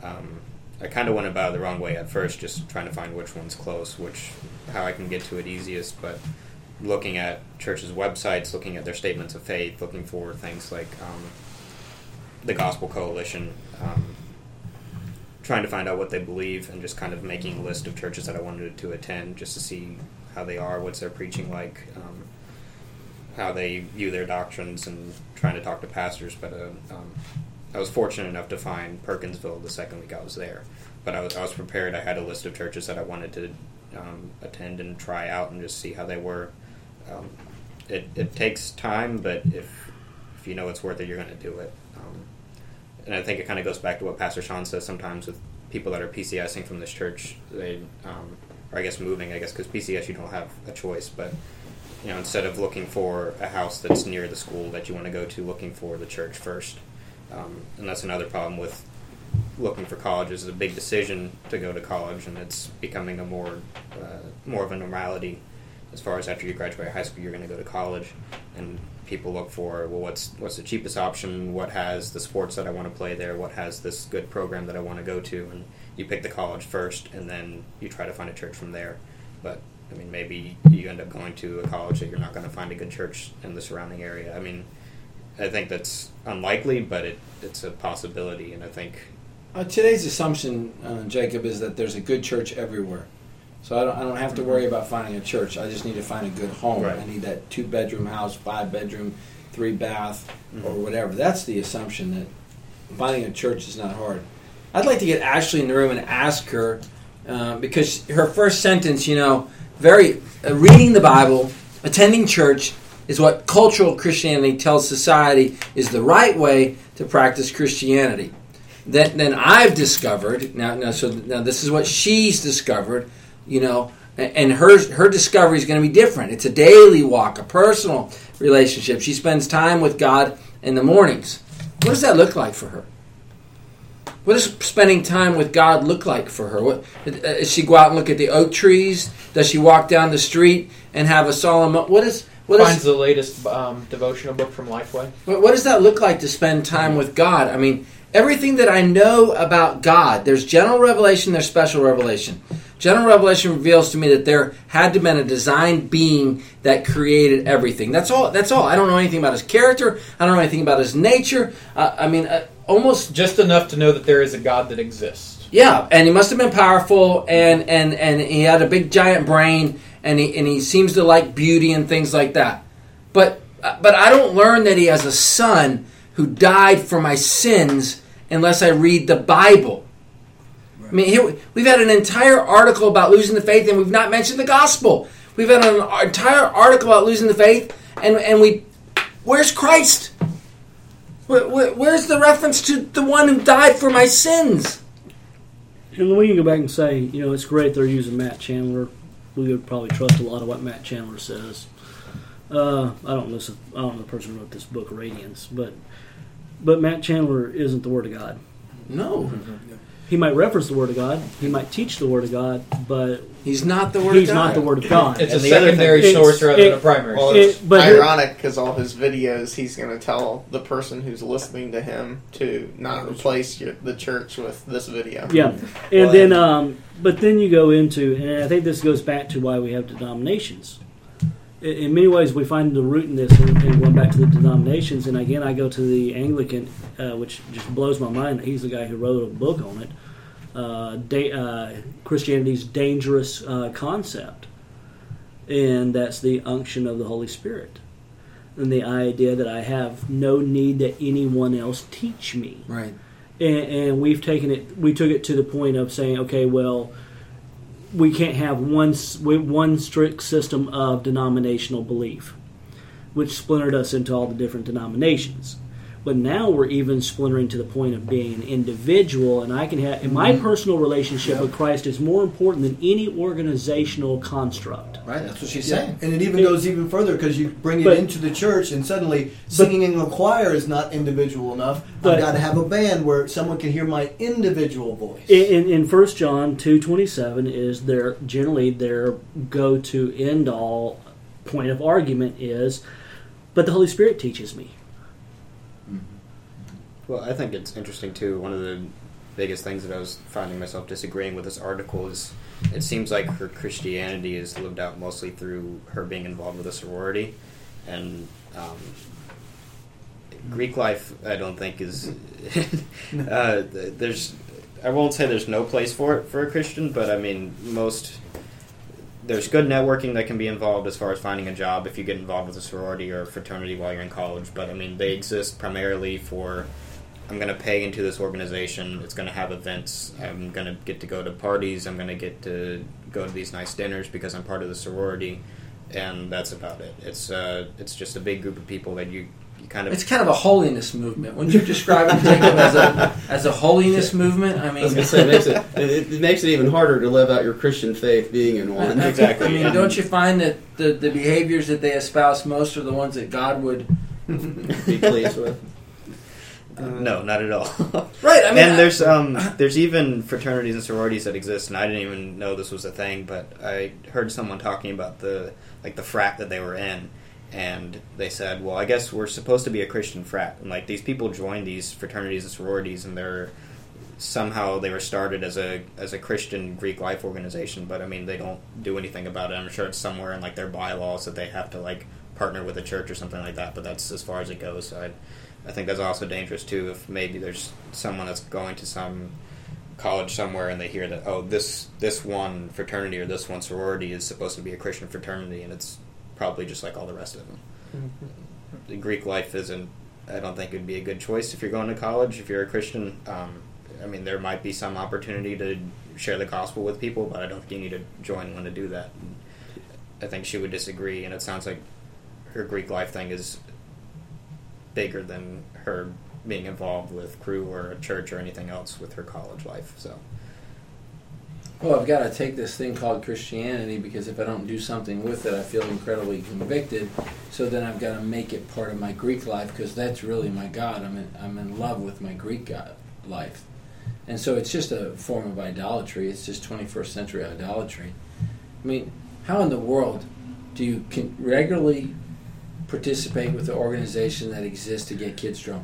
I kind of went about it the wrong way at first, just trying to find which one's close, how I can get to it easiest, but looking at churches' websites, looking at their statements of faith, looking for things like the Gospel Coalition, trying to find out what they believe, and just kind of making a list of churches that I wanted to attend just to see how they are, what's their preaching like, how they view their doctrines, and trying to talk to pastors. But I was fortunate enough to find Perkinsville the second week I was there. but I was prepared. I had a list of churches that I wanted to attend and try out and just see how they were. It takes time, but if you know it's worth it, you're going to do it. And I think it kind of goes back to what Pastor Sean says sometimes with people that are PCSing from this church. They, or I guess moving, because PCS you don't have a choice, but instead of looking for a house that's near the school that you want to go to, looking for the church first. And that's another problem with looking for college. Is a big decision to go to college, and it's becoming a more of a normality as far as after you graduate high school, you're going to go to college, and people look for, well, what's the cheapest option, what has the sports that I want to play there, what has this good program that I want to go to, and you pick the college first, and then you try to find a church from there. But, maybe you end up going to a college that you're not going to find a good church in the surrounding area. I think that's unlikely, but it's a possibility, and I think... Today's assumption, Jacob, is that there's a good church everywhere. So I don't have to worry about finding a church. I just need to find a good home. Right. I need that 2-bedroom house, 5-bedroom, 3-bath, or whatever. That's the assumption, that finding a church is not hard. I'd like to get Ashley in the room and ask her, because her first sentence, reading the Bible, attending church, is what cultural Christianity tells society is the right way to practice Christianity. Then I've discovered, now this is what she's discovered, and her discovery is going to be different. It's a daily walk, a personal relationship. She spends time with God in the mornings. What does that look like for her? What does spending time with God look like for her? Does she go out and look at the oak trees? Does she walk down the street and have a solemn... Finds the latest devotional book from Lifeway. What does that look like to spend time with God? Everything that I know about God, there's general revelation, there's special revelation. General revelation reveals to me that there had to have been a designed being that created everything. That's all. I don't know anything about his character. I don't know anything about his nature. Almost just enough to know that there is a God that exists. Yeah, and he must have been powerful, and he had a big giant brain, and he seems to like beauty and things like that. But I don't learn that he has a son who died for my sins unless I read the Bible. Right. Here we've had an entire article about losing the faith, and we've not mentioned the gospel. We've had an entire article about losing the faith, and where's Christ? Where's the reference to the one who died for my sins? And we can go back and say, it's great they're using Matt Chandler. We would probably trust a lot of what Matt Chandler says. I don't know the person who wrote this book, Radiance, but Matt Chandler isn't the Word of God. No. Mm-hmm. He might reference the Word of God. He might teach the Word of God, but he's not the Word of God. He's not the Word of God. It's a secondary source rather than a primary source. It's ironic because all his videos, he's going to tell the person who's listening to him to not replace the church with this video. Yeah, and but then you go into, and I think this goes back to why we have denominations. In many ways, we find the root in this, and going back to the denominations. And again, I go to the Anglican, which just blows my mind. He's the guy who wrote a book on it, Christianity's Dangerous Concept, and that's the unction of the Holy Spirit, and the idea that I have no need that anyone else teach me. Right. And we took it to the point of saying, okay, well, we can't have one strict system of denominational belief, which splintered us into all the different denominations. But now we're even splintering to the point of being an individual, and I can have, and my personal relationship with Christ is more important than any organizational construct. Right, that's what she's saying. And it even goes even further, because you bring it into the church, and suddenly singing in the choir is not individual enough. I've got to have a band where someone can hear my individual voice. In 1 John 2:27 is their go-to end-all point of argument is, but the Holy Spirit teaches me. Well, I think it's interesting, too. One of the biggest things that I was finding myself disagreeing with this article is it seems like her Christianity is lived out mostly through her being involved with a sorority. And Greek life, I don't think, is... I won't say there's no place for it for a Christian, but, there's good networking that can be involved as far as finding a job if you get involved with a sorority or a fraternity while you're in college. But, they exist primarily for I'm gonna pay into this organization. It's gonna have events. I'm gonna get to go to parties. I'm gonna get to go to these nice dinners because I'm part of the sorority, and that's about it. It's just a big group of people that you kind of. It's kind of a holiness movement. Wouldn't you describe it, Jacob, as a holiness movement? I mean, I was going to say, it makes it even harder to live out your Christian faith being in one. Exactly. I mean, don't you find that the behaviors that they espouse most are the ones that God would be pleased with? No, not at all. Right. I mean, and there's even fraternities and sororities that exist, and I didn't even know this was a thing. But I heard someone talking about the frat that they were in, and they said, "Well, I guess we're supposed to be a Christian frat." And like these people join these fraternities and sororities, and they were started as a Christian Greek life organization. But I mean, they don't do anything about it. I'm sure it's somewhere in like their bylaws that they have to like partner with a church or something like that. But that's as far as it goes. So I think that's also dangerous too. If maybe there's someone that's going to some college somewhere and they hear that this one fraternity or this one sorority is supposed to be a Christian fraternity, and it's probably just like all the rest of them. The Greek life isn't. I don't think it would be a good choice if you're going to college. If you're a Christian, I mean, there might be some opportunity to share the gospel with people, but I don't think you need to join one to do that. And I think she would disagree, and it sounds like her Greek life thing is bigger than her being involved with crew or a church or anything else with her college life. So, well, I've got to take this thing called Christianity because if I don't do something with it, I feel incredibly convicted. So then I've got to make it part of my Greek life because that's really my God. I'm in love with my Greek God life, and so it's just a form of idolatry. It's just 21st century idolatry. I mean, how in the world do you regularly participate with the organization that exists to get kids drunk?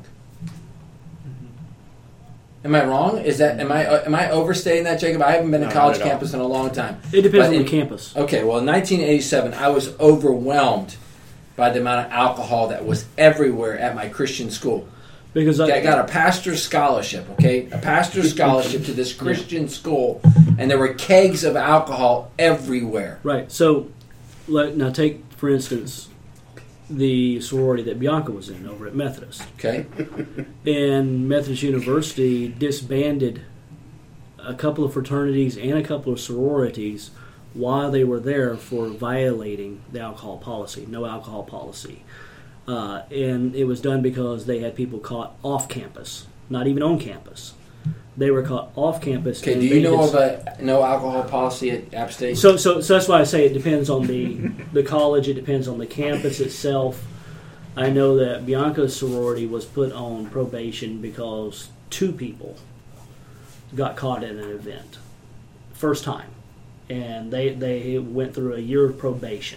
Am I wrong? Am I overstating that, Jacob? I haven't been to college campus in a long time. It depends on the campus. Okay, well, in 1987, I was overwhelmed by the amount of alcohol that was everywhere at my Christian school. Because I got a pastor's scholarship, okay? A pastor's scholarship to this Christian school, and there were kegs of alcohol everywhere. Right. So, now take, for instance, the sorority that Bianca was in over at Methodist. Okay. And Methodist University disbanded a couple of fraternities and a couple of sororities while they were there for violating the alcohol policy, no alcohol policy. And it was done because they had people caught off campus, not even on campus. They were caught off campus. Okay, do you know of a no alcohol policy at App State? So that's why I say it depends on the college. It depends on the campus itself. I know that Bianca's sorority was put on probation because 2 people got caught at an event, first time, and they went through a year of probation.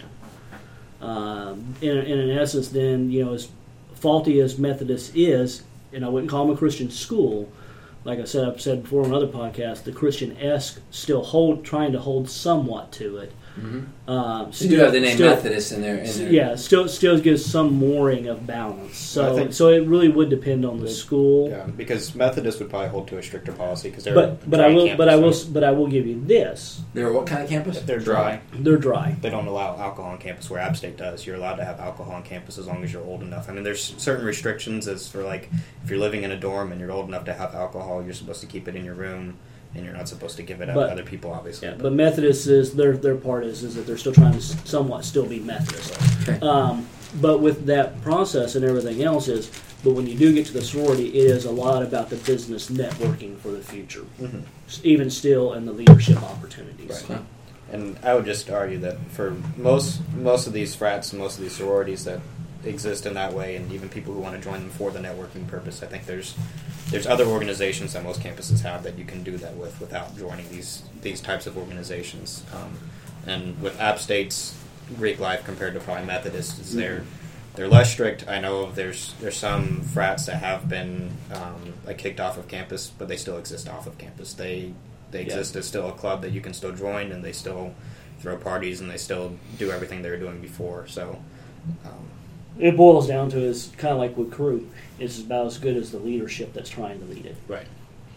In essence, then, as faulty as Methodist is, and I wouldn't call them a Christian school. Like I've said before on other podcasts, the Christian-esque still trying to hold somewhat to it. Mm-hmm. You do have the name Methodist in there. Yeah, still gives some mooring of balance. So it really would depend on the school. Yeah, because Methodist would probably hold to a stricter policy because they're but I will give you this. They're what kind of campus? They're dry. They're dry. They don't allow alcohol on campus where App State does. You're allowed to have alcohol on campus as long as you're old enough. I mean, there's certain restrictions as for like if you're living in a dorm and you're old enough to have alcohol, you're supposed to keep it in your room. And you're not supposed to give it out to other people, obviously. Yeah, but Methodist is their part is that they're still trying to somewhat still be Methodist. Okay. But with that process and everything else but when you do get to the sorority, it is a lot about the business networking for the future, even still in the leadership opportunities. Right. And I would just argue that for most of these frats and most of these sororities that exist in that way, and even people who want to join them for the networking purpose, I think there's other organizations that most campuses have that you can do that without joining these types of organizations. And with App State's Greek life compared to probably Methodist, is they're less strict. I know there's some frats that have been kicked off of campus, but they still exist off of campus. They exist as still a club that you can still join, and they still throw parties, and they still do everything they were doing before. So. It boils down to is kind of like with crew. It's about as good as the leadership that's trying to lead it. Right.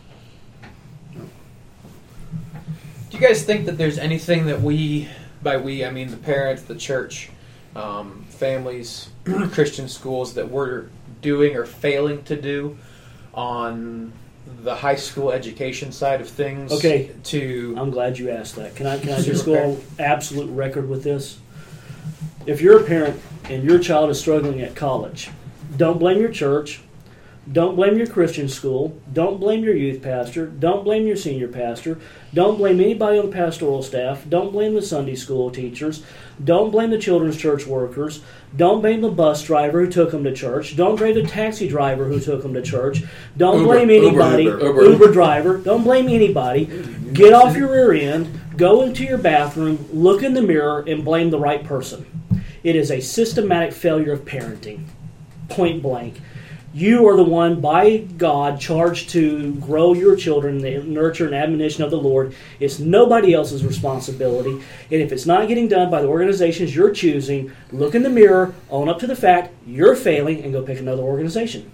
Do you guys think that there's anything that by we, I mean the parents, the church, families, Christian schools, that we're doing or failing to do on the high school education side of things. Okay. To I'm glad you asked that. Can I just go on absolute record with this? If you're a parent and your child is struggling at college, don't blame your church. Don't blame your Christian school. Don't blame your youth pastor. Don't blame your senior pastor. Don't blame anybody on the pastoral staff. Don't blame the Sunday school teachers. Don't blame the children's church workers. Don't blame the bus driver who took them to church. Don't blame the taxi driver who took them to church. Don't blame anybody. Uber driver. Don't blame anybody. Get off your rear end. Go into your bathroom. Look in the mirror and blame the right person. It is a systematic failure of parenting. Point blank. You are the one, by God, charged to grow your children in the nurture and admonition of the Lord. It's nobody else's responsibility. And if it's not getting done by the organizations you're choosing, look in the mirror, own up to the fact you're failing, and go pick another organization.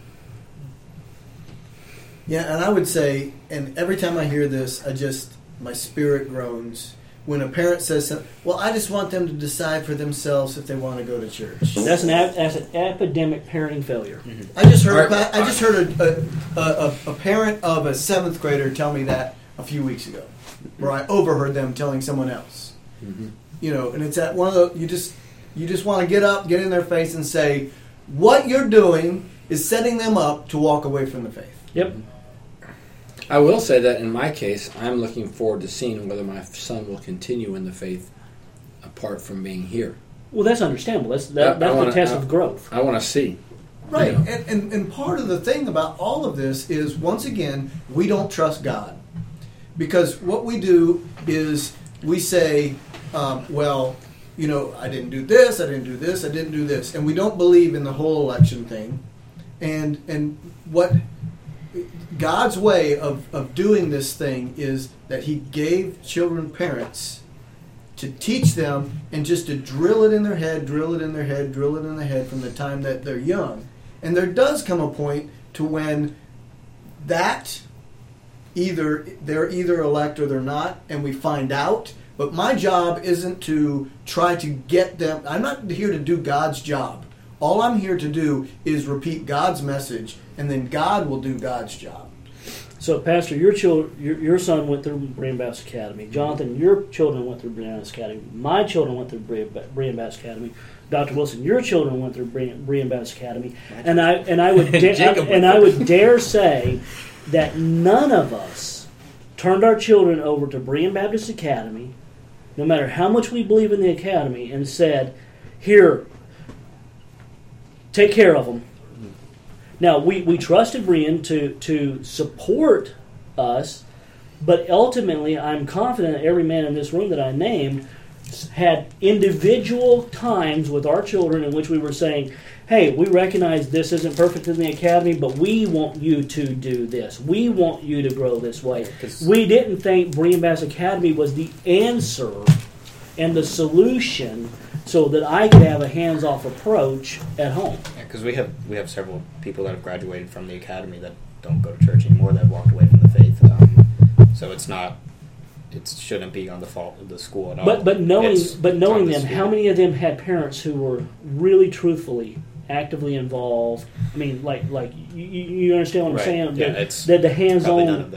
Yeah, and I would say, and every time I hear this, my spirit groans. When a parent says something, well, I just want them to decide for themselves if they want to go to church. That's an epidemic parenting failure. Mm-hmm. I just heard a parent of a 7th grader tell me that a few weeks ago, where I overheard them telling someone else. Mm-hmm. You know, and it's at one of the you just want to get up, get in their face, and say, what you're doing is setting them up to walk away from the faith. Yep. I will say that in my case, I'm looking forward to seeing whether my son will continue in the faith apart from being here. Well, that's understandable. That's the test of growth. I want to see. Right. You know. And part of the thing about all of this is, once again, we don't trust God. Because what we do is we say, well, you know, I didn't do this, I didn't do this, I didn't do this. And we don't believe in the whole election thing. And what God's way of doing this thing is that He gave children parents to teach them and just to drill it in their head, drill it in their head, drill it in their head from the time that they're young. And there does come a point to when that they're either elect or they're not, and we find out. But my job isn't to try to get them. I'm not here to do God's job. All I'm here to do is repeat God's message, and then God will do God's job. So, Pastor, your son went through Berean Baptist Academy. Jonathan, your children went through Berean Baptist Academy. My children went through Berean Baptist Academy. Dr. Wilson, your children went through Berean Baptist Academy. And I would dare say that none of us turned our children over to Berean Baptist Academy, no matter how much we believe in the academy, and said, "Here, take care of them." Now, we trusted Berean to support us, but ultimately I'm confident that every man in this room that I named had individual times with our children in which we were saying, hey, we recognize this isn't perfect in the academy, but we want you to do this. We want you to grow this way. We didn't think Berean Baptist Academy was the answer and the solution so that I could have a hands-off approach at home. Yeah, because we have several people that have graduated from the academy that don't go to church anymore, that walked away from the faith. So it shouldn't be on the fault of the school at all. But knowing them, how many of them had parents who were really truthfully actively involved? I mean, like you understand what I'm saying? Yeah, that the hands-on. Probably none of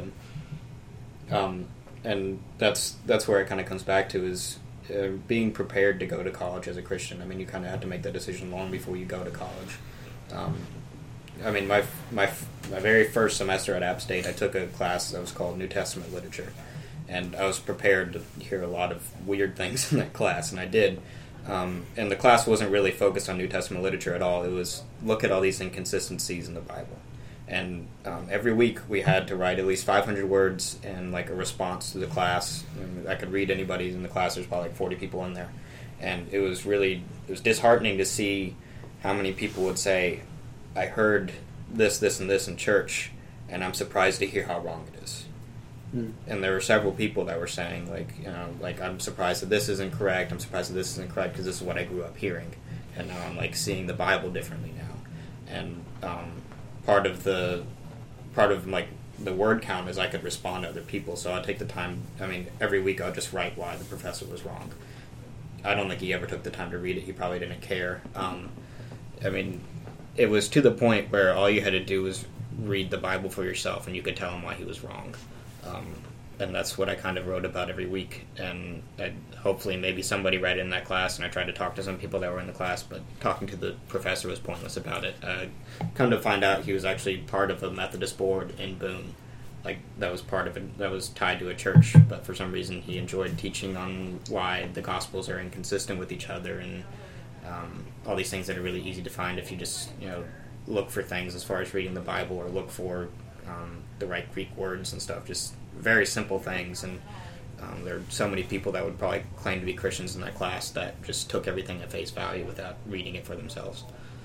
them. And that's where it kind of comes back to is being prepared to go to college as a Christian. I mean, you kind of have to make that decision long before you go to college. I mean, my very first semester at App State, I took a class that was called New Testament Literature, and I was prepared to hear a lot of weird things in that class, and I did. And the class wasn't really focused on New Testament literature at all. It was look at all these inconsistencies in the Bible. And every week we had to write at least 500 words and like a response to the class. I could read anybody in the class. There's probably like 40 people in there. And it was disheartening to see how many people would say, I heard this, this, and this in church, and I'm surprised to hear how wrong it is. And there were several people that were saying, like I'm surprised that this isn't correct. I'm surprised that this isn't correct because this is what I grew up hearing, and now I'm like seeing the Bible differently now. And part of like the word count is I could respond to other people, so I take the time. I mean, every week I'll just write why the professor was wrong. I don't think he ever took the time to read it. He probably didn't care. I mean, it was to the point where all you had to do was read the Bible for yourself, and you could tell him why he was wrong. And that's what I kind of wrote about every week. And hopefully maybe somebody read in that class, and I tried to talk to some people that were in the class, but talking to the professor was pointless about it. Come to find out, he was actually part of a Methodist board in Boone. Like, that was part of it, that was tied to a church, but for some reason he enjoyed teaching on why the Gospels are inconsistent with each other, and all these things that are really easy to find if you just, look for things as far as reading the Bible, or look for the right Greek words and stuff. Just very simple things, and there are so many people that would probably claim to be Christians in that class that just took everything at face value without reading it for themselves.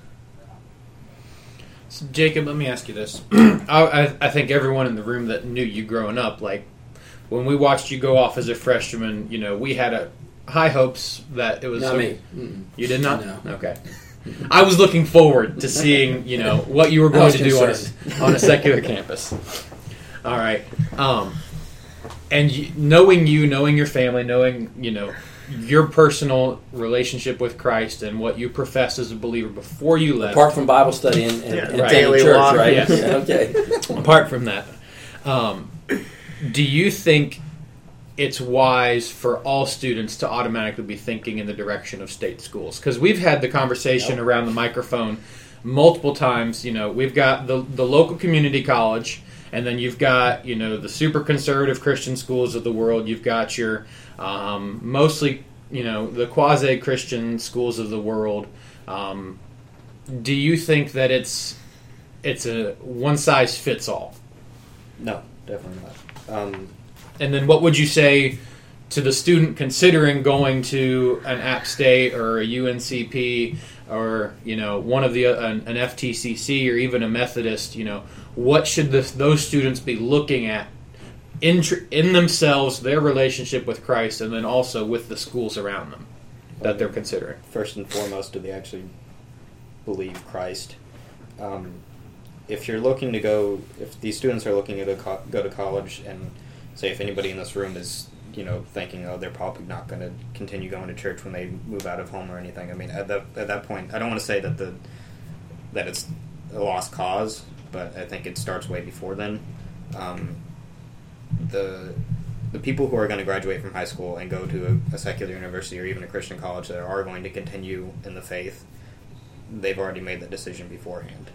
So Jacob, let me ask you this. I think everyone in the room that knew you growing up, like, when we watched you go off as a freshman, we had high hopes that it was... Not me. You did not? No. Okay. I was looking forward to seeing, what you were going to do on a secular campus. All right. And knowing your family, knowing, your personal relationship with Christ and what you professed as a believer before you left. Apart from Bible study and right. daily church, walk, right? Yes. Okay. Apart from that, do you think it's wise for all students to automatically be thinking in the direction of state schools? Because we've had the conversation around the microphone multiple times. We've got the local community college, and then you've got, the super conservative Christian schools of the world. You've got your mostly, the quasi-Christian schools of the world. Do you think that it's a one-size-fits-all? No, definitely not. And then what would you say to the student considering going to an App State or a UNCP or, one of the an FTCC or even a Methodist? What should those students be looking at in themselves, their relationship with Christ, and then also with the schools around them that they're considering? First and foremost, do they actually believe Christ? If you're looking to go, if these students are looking to go to college, and say if anybody in this room is, thinking, they're probably not going to continue going to church when they move out of home or anything. I mean, at that point, I don't want to say that it's a lost cause, but I think it starts way before then. The people who are going to graduate from high school and go to a secular university or even a Christian college that are going to continue in the faith, they've already made that decision beforehand.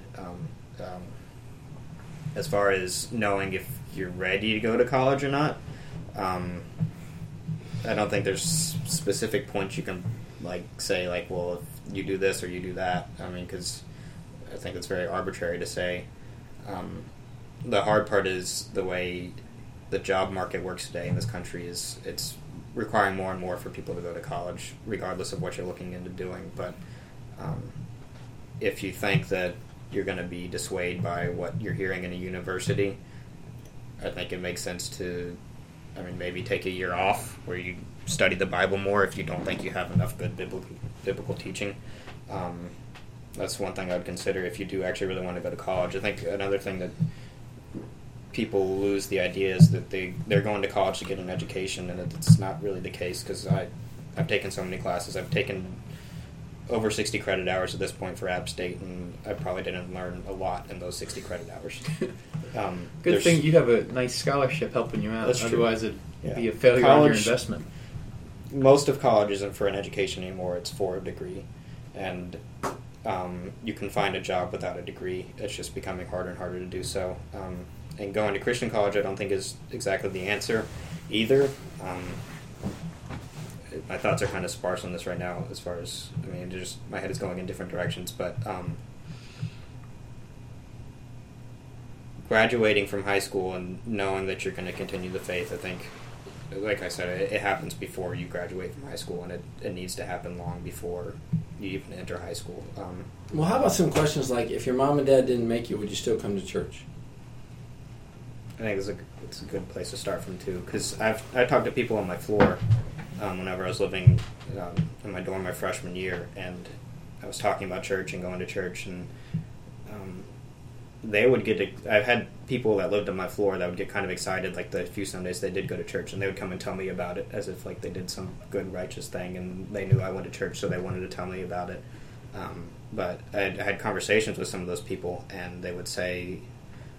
As far as knowing if you're ready to go to college or not, I don't think there's specific points you can say well, if you do this or you do that. I mean, because I think it's very arbitrary to say. The hard part is the way the job market works today in this country it's requiring more and more for people to go to college, regardless of what you're looking into doing. But if you think that you're going to be dissuaded by what you're hearing in a university, I think it makes sense to, maybe take a year off where you study the Bible more if you don't think you have enough good biblical teaching. That's one thing I would consider if you do actually really want to go to college. I think another thing that people lose the idea is that they're going to college to get an education, and it's not really the case, because I've taken so many classes. I've taken over 60 credit hours at this point for App State, and I probably didn't learn a lot in those 60 credit hours. Good thing you have a nice scholarship helping you out. That's true. Otherwise it'd be a failure on your investment. Most of college isn't for an education anymore. It's for a degree. And you can find a job without a degree. It's just becoming harder and harder to do so. And going to Christian college I don't think is exactly the answer either. My thoughts are kind of sparse on this right now as far as, my head is going in different directions, but graduating from high school and knowing that you're going to continue the faith, I think, like I said, it happens before you graduate from high school, and it needs to happen long before you even enter high school. Well, how about some questions like, if your mom and dad didn't make you, would you still come to church? I think it's a good place to start from, too, because I talked to people on my floor whenever I was living in my dorm my freshman year, and I was talking about church and going to church, and they would I've had people that lived on my floor that would get kind of excited, like the few Sundays they did go to church, and they would come and tell me about it as if they did some good righteous thing, and they knew I went to church, so they wanted to tell me about it. But I had conversations with some of those people, and they would say,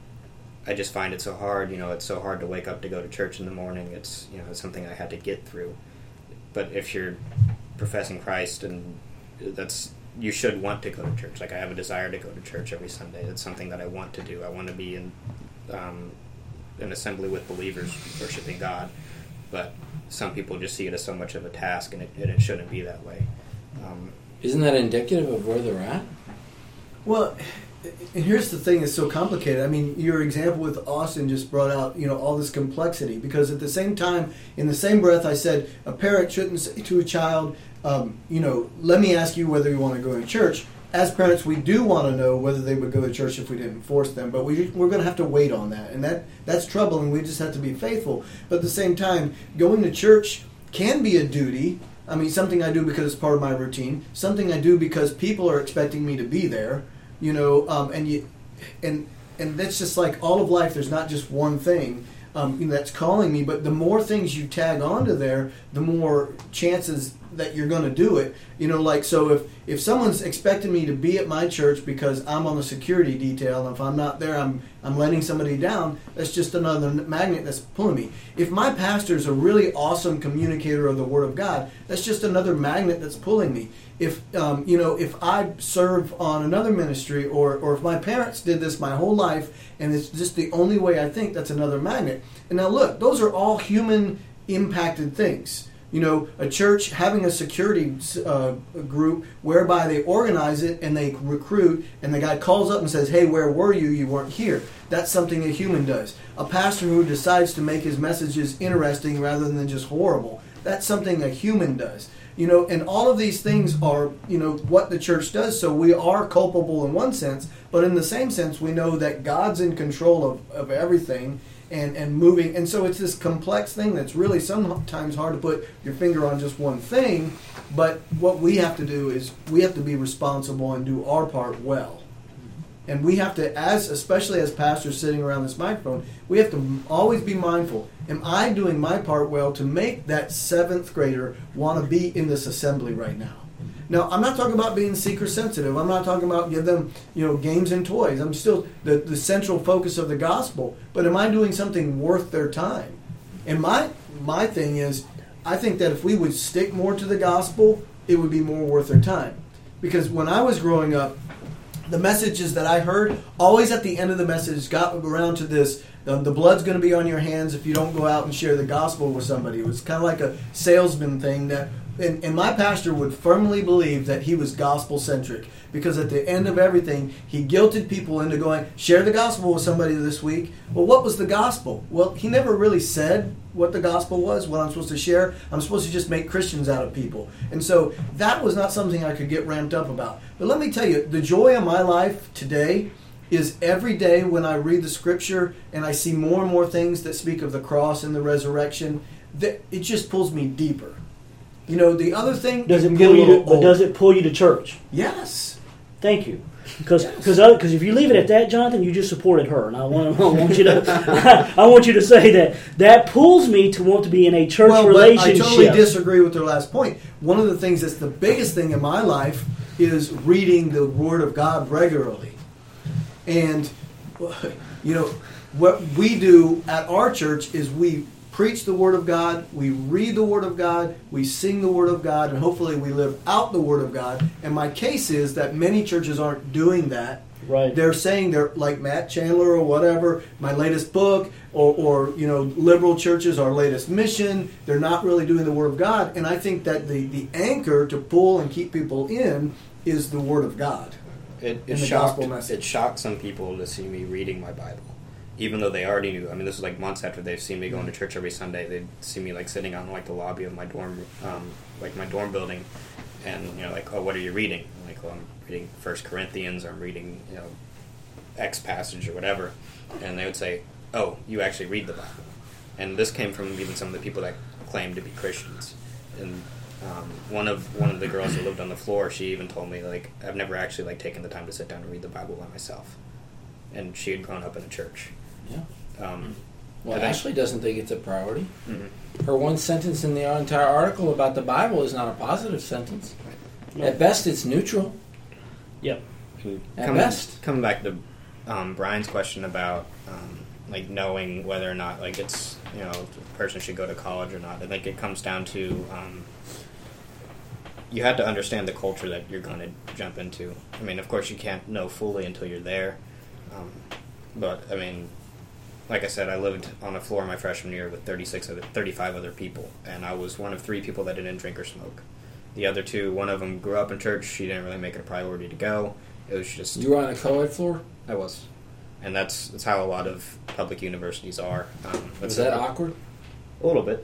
I just find it so hard. It's so hard to wake up to go to church in the morning. It's it's something I had to get through. But if you're professing Christ, and you should want to go to church. Like, I have a desire to go to church every Sunday. It's something that I want to do. I want to be in an assembly with believers worshiping God. But some people just see it as so much of a task, and it shouldn't be that way. Isn't that indicative of where they're at? Well, and here's the thing that's so complicated. I mean, your example with Austin just brought out, all this complexity. Because at the same time, in the same breath, I said a parent shouldn't say to a child, let me ask you whether you want to go to church. As parents, we do want to know whether they would go to church if we didn't force them. But we're going to have to wait on that. And that's troubling. We just have to be faithful. But at the same time, going to church can be a duty. I mean, something I do because it's part of my routine. Something I do because people are expecting me to be there. And that's just like all of life. There's not just one thing that's calling me, but the more things you tag onto there, the more chances that you're going to do it. So if someone's expecting me to be at my church because I'm on the security detail, and if I'm not there, I'm letting somebody down. That's just another magnet that's pulling me. If my pastor's a really awesome communicator of the Word of God, that's just another magnet that's pulling me. If if I serve on another ministry, or if my parents did this my whole life, and it's just the only way I think, that's another magnet. And now look, those are all human impacted things. A church having a security group whereby they organize it and they recruit, and the guy calls up and says, hey, where were you? You weren't here. That's something a human does. A pastor who decides to make his messages interesting rather than just horrible, that's something a human does. And all of these things are, what the church does. So we are culpable in one sense, but in the same sense, we know that God's in control of everything. And moving, and so it's this complex thing that's really sometimes hard to put your finger on just one thing. But what we have to do is we have to be responsible and do our part well. And we have to, especially as pastors sitting around this microphone, we have to always be mindful. Am I doing my part well to make that 7th grader want to be in this assembly right now? Now, I'm not talking about being seeker sensitive. I'm not talking about give them, games and toys. I'm still the central focus of the gospel. But am I doing something worth their time? And my thing is, I think that if we would stick more to the gospel, it would be more worth their time. Because when I was growing up, the messages that I heard, always at the end of the message, got around to this, the blood's going to be on your hands if you don't go out and share the gospel with somebody. It was kind of like a salesman thing that... And my pastor would firmly believe that he was gospel-centric, because at the end of everything, he guilted people into going, share the gospel with somebody this week. Well, what was the gospel? Well, he never really said what the gospel was, what I'm supposed to share. I'm supposed to just make Christians out of people. And so that was not something I could get ramped up about. But let me tell you, the joy of my life today is every day when I read the scripture and I see more and more things that speak of the cross and the resurrection, that it just pulls me deeper. The other thing... Does it pull you to church? Yes. Thank you. Because if you leave it at that, Jonathan, you just supported her, and I want you to I want you to say that pulls me to want to be in a church relationship. But I totally disagree with their last point. One of the things that's the biggest thing in my life is reading the Word of God regularly, and what we do at our church is we preach the Word of God, we read the Word of God, we sing the Word of God, and hopefully we live out the Word of God. And my case is that many churches aren't doing that. Right. They're saying they're like Matt Chandler or whatever, my latest book, or liberal churches, our latest mission. They're not really doing the Word of God. And I think that the anchor to pull and keep people in is the Word of God. It shocked some people to see me reading my Bible. Even though they already knew. I mean, this was like months after they've seen me going to church every Sunday. They'd see me like sitting on like the lobby of my dorm, my dorm building, and oh, what are you reading? I'm like, well, I'm reading 1 Corinthians. Or I'm reading X passage or whatever, and they would say, oh, you actually read the Bible. And this came from even some of the people that claimed to be Christians. And one of the girls who lived on the floor, she even told me like, I've never actually taken the time to sit down and read the Bible by myself. And she had grown up in a church. Yeah. Ashley doesn't think it's a priority. Mm-hmm. Her one sentence in the entire article about the Bible is not a positive sentence. Right. At best, it's neutral. Yep. At best. Coming back to Brian's question about like knowing whether or not like it's the person should go to college or not. I think it comes down to you have to understand the culture that you're going to jump into. I mean, of course, you can't know fully until you're there. But, I mean, like I said, I lived on the floor my freshman year with 35 other people, and I was one of 3 people that didn't drink or smoke. The other 2, one of them grew up in church. She didn't really make it a priority to go. It was just... You were on the co-ed floor? I was. And that's how a lot of public universities are. Was that awkward? A little bit.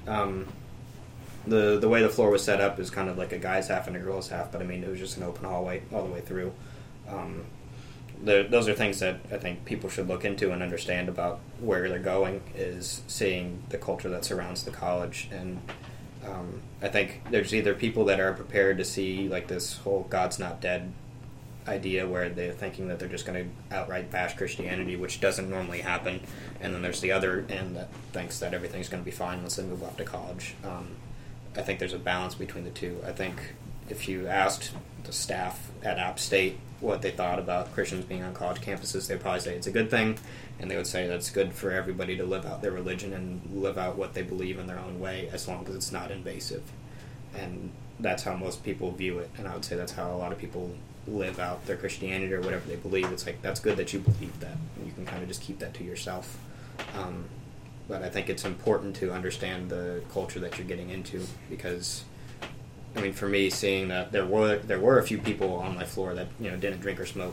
The way the floor was set up is kind of like a guy's half and a girl's half, but I mean, it was just an open hallway all the way through. Those are things that I think people should look into and understand about where they're going, is seeing the culture that surrounds the college. And I think there's either people that are prepared to see like this whole God's not dead idea where they're thinking that they're just going to outright bash Christianity, which doesn't normally happen, and then there's the other end that thinks that everything's going to be fine once they move off to college. I think there's a balance between the two. I think if you asked the staff at App State what they thought about Christians being on college campuses, they'd probably say it's a good thing, and they would say that's good for everybody to live out their religion and live out what they believe in their own way, as long as it's not invasive. And that's how most people view it, and I would say that's how a lot of people live out their Christianity or whatever they believe. It's like, that's good that you believe that, and you can kind of just keep that to yourself. But I think it's important to understand the culture that you're getting into, because, I mean, for me, seeing that there were a few people on my floor that didn't drink or smoke.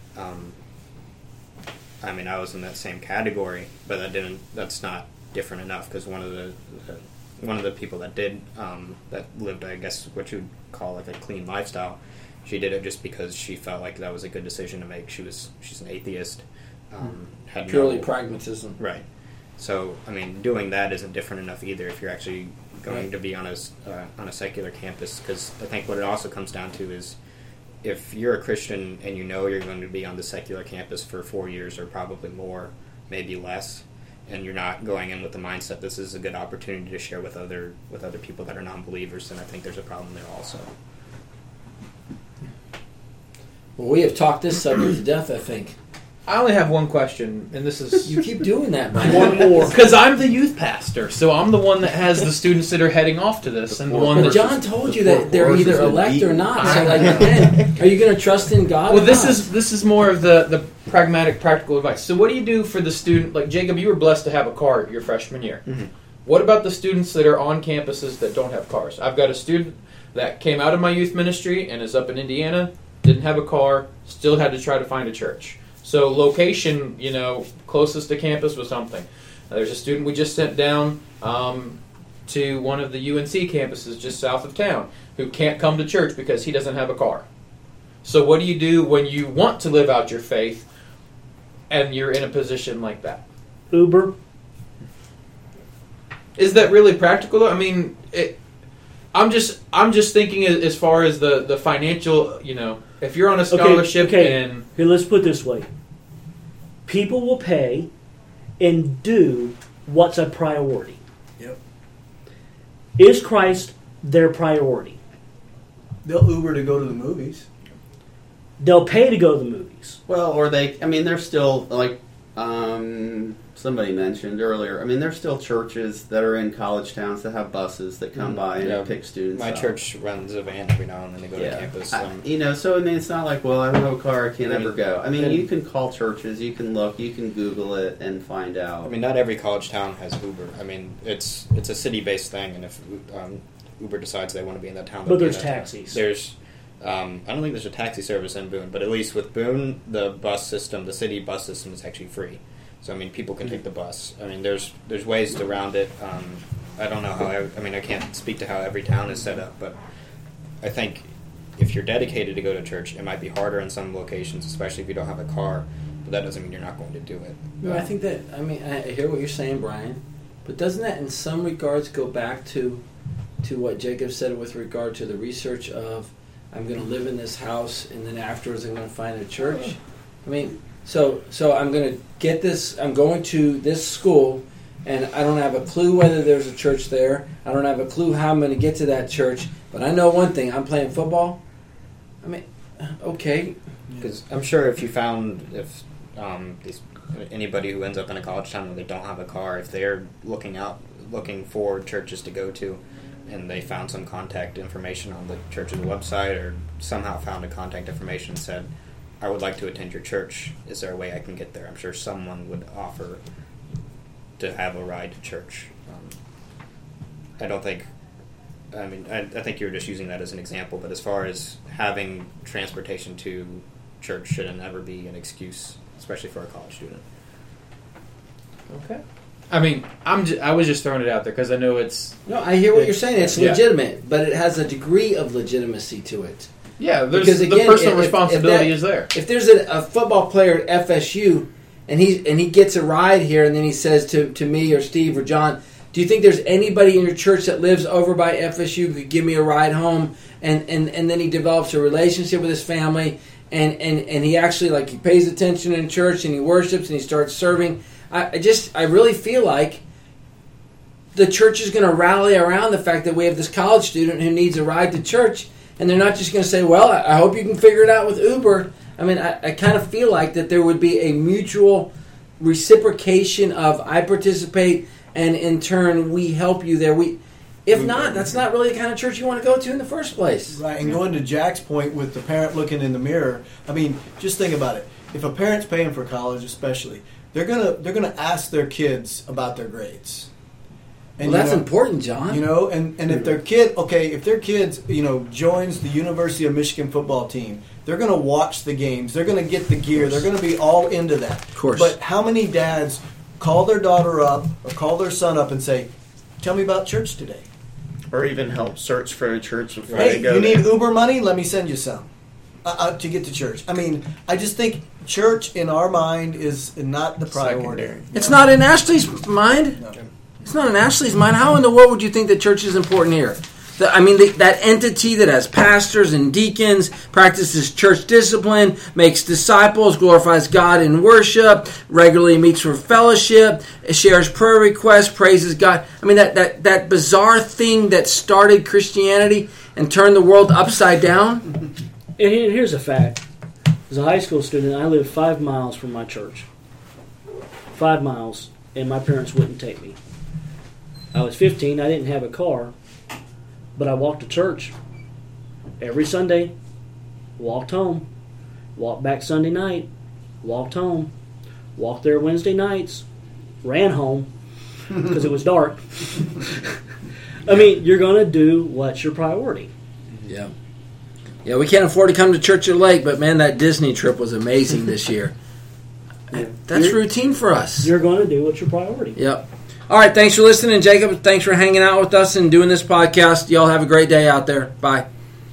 I mean, I was in that same category, but that's not different enough, because one of the people that did that lived, I guess, what you'd call like a clean lifestyle, she did it just because she felt like that was a good decision to make. She's an atheist. Had purely pragmatism, right? So, I mean, doing that isn't different enough either if you're actually going to be on a secular campus, because I think what it also comes down to is if you're a Christian and you're going to be on the secular campus for 4 years or probably more, maybe less, and you're not going in with the mindset this is a good opportunity to share with other people that are non-believers, then I think there's a problem there also. Well, we have talked this subject to death, I think. I only have one question, and this is... You keep doing that, man. One more. Because I'm the youth pastor, so I'm the one that has the students that are heading off to this. And the one But John told you that they're either elect or not. So, like, man, are you going to trust in God? Well, this is more of the pragmatic, practical advice. So what do you do for the student? Like, Jacob, you were blessed to have a car your freshman year. Mm-hmm. What about the students that are on campuses that don't have cars? I've got a student that came out of my youth ministry and is up in Indiana, didn't have a car, still had to try to find a church. So location, closest to campus was something. There's a student we just sent down to one of the UNC campuses just south of town who can't come to church because he doesn't have a car. So what do you do when you want to live out your faith and you're in a position like that? Uber. Is that really practical? I mean, I'm just thinking as far as the financial, if you're on a scholarship and... Here, let's put it this way. People will pay and do what's a priority. Yep. Is Christ their priority? They'll Uber to go to the movies. They'll pay to go to the movies. Well, they're still, like somebody mentioned earlier, there's still churches that are in college towns that have buses that come by and pick students My up. church runs a van every now and then to go to campus. So it's not like, well, I don't have a car, I can't ever go. You can call churches, you can look, you can Google it and find out. Not every college town has Uber. It's a city-based thing, and if Uber decides they want to be in that town... But there's taxis. There's... I don't think there's a taxi service in Boone, but at least with Boone, the city bus system is actually free. So, people can take the bus. There's ways around it. I don't know how... I can't speak to how every town is set up, but I think if you're dedicated to go to church, it might be harder in some locations, especially if you don't have a car, but that doesn't mean you're not going to do it. No, I think that... I hear what you're saying, Brian, but doesn't that in some regards go back to what Jacob said with regard to the research of I'm going to live in this house, and then afterwards I'm going to find a church? So I'm going to get this, I'm going to this school, and I don't have a clue whether there's a church there. I don't have a clue how I'm going to get to that church, but I know one thing, I'm playing football. Okay. Because I'm sure if these anybody who ends up in a college town where they don't have a car, if they're looking for churches to go to, and they found some contact information on the church's website, or somehow found a contact information and said, I would like to attend your church, is there a way I can get there? I'm sure someone would offer to have a ride to church. I think you were just using that as an example, but as far as having transportation to church shouldn't ever be an excuse, especially for a college student. Okay. I mean, I was just throwing it out there because I know it's... No, I hear what you're saying. It's legitimate, but it has a degree of legitimacy to it. Yeah, because the personal responsibility is there. If there's a football player at FSU and he gets a ride here, and then he says to me or Steve or John, do you think there's anybody in your church that lives over by FSU who could give me a ride home? And then he develops a relationship with his family, and he actually, he pays attention in church, and he worships, and he starts serving. I really feel like the church is going to rally around the fact that we have this college student who needs a ride to church, and they're not just going to say, well, I hope you can figure it out with Uber. I mean, I kind of feel like that there would be a mutual reciprocation of I participate, and in turn we help you there. If not, that's not really the kind of church you want to go to in the first place. Right, and going to Jack's point with the parent looking in the mirror, I mean, just think about it. If a parent's paying for college, especially, they're gonna ask their kids about their grades. And that's important, John. And if their kid joins the University of Michigan football team, they're going to watch the games. They're going to get the gear. They're going to be all into that. Of course. But how many dads call their daughter up or call their son up and say, "Tell me about church today," or even help search for a church before they go? You need Uber money? Let me send you some to get to church. I mean, I just think church in our mind is not the priority. Secondary. It's not in Ashley's mind. No. It's not in Ashley's mind. How in the world would you think that church is important here? That entity that has pastors and deacons, practices church discipline, makes disciples, glorifies God in worship, regularly meets for fellowship, shares prayer requests, praises God. I mean, that bizarre thing that started Christianity and turned the world upside down. And here's a fact. As a high school student, I lived 5 miles from my church. 5 miles, and my parents wouldn't take me. I was 15, I didn't have a car, but I walked to church every Sunday, walked home, walked back Sunday night, walked home, walked there Wednesday nights, ran home because it was dark. I mean, you're going to do what's your priority. Yeah. Yeah, we can't afford to come to Church of Lake, but man, that Disney trip was amazing this year. That's routine for us. You're going to do what's your priority. Yep. All right, thanks for listening, Jacob. Thanks for hanging out with us and doing this podcast. Y'all have a great day out there. Bye.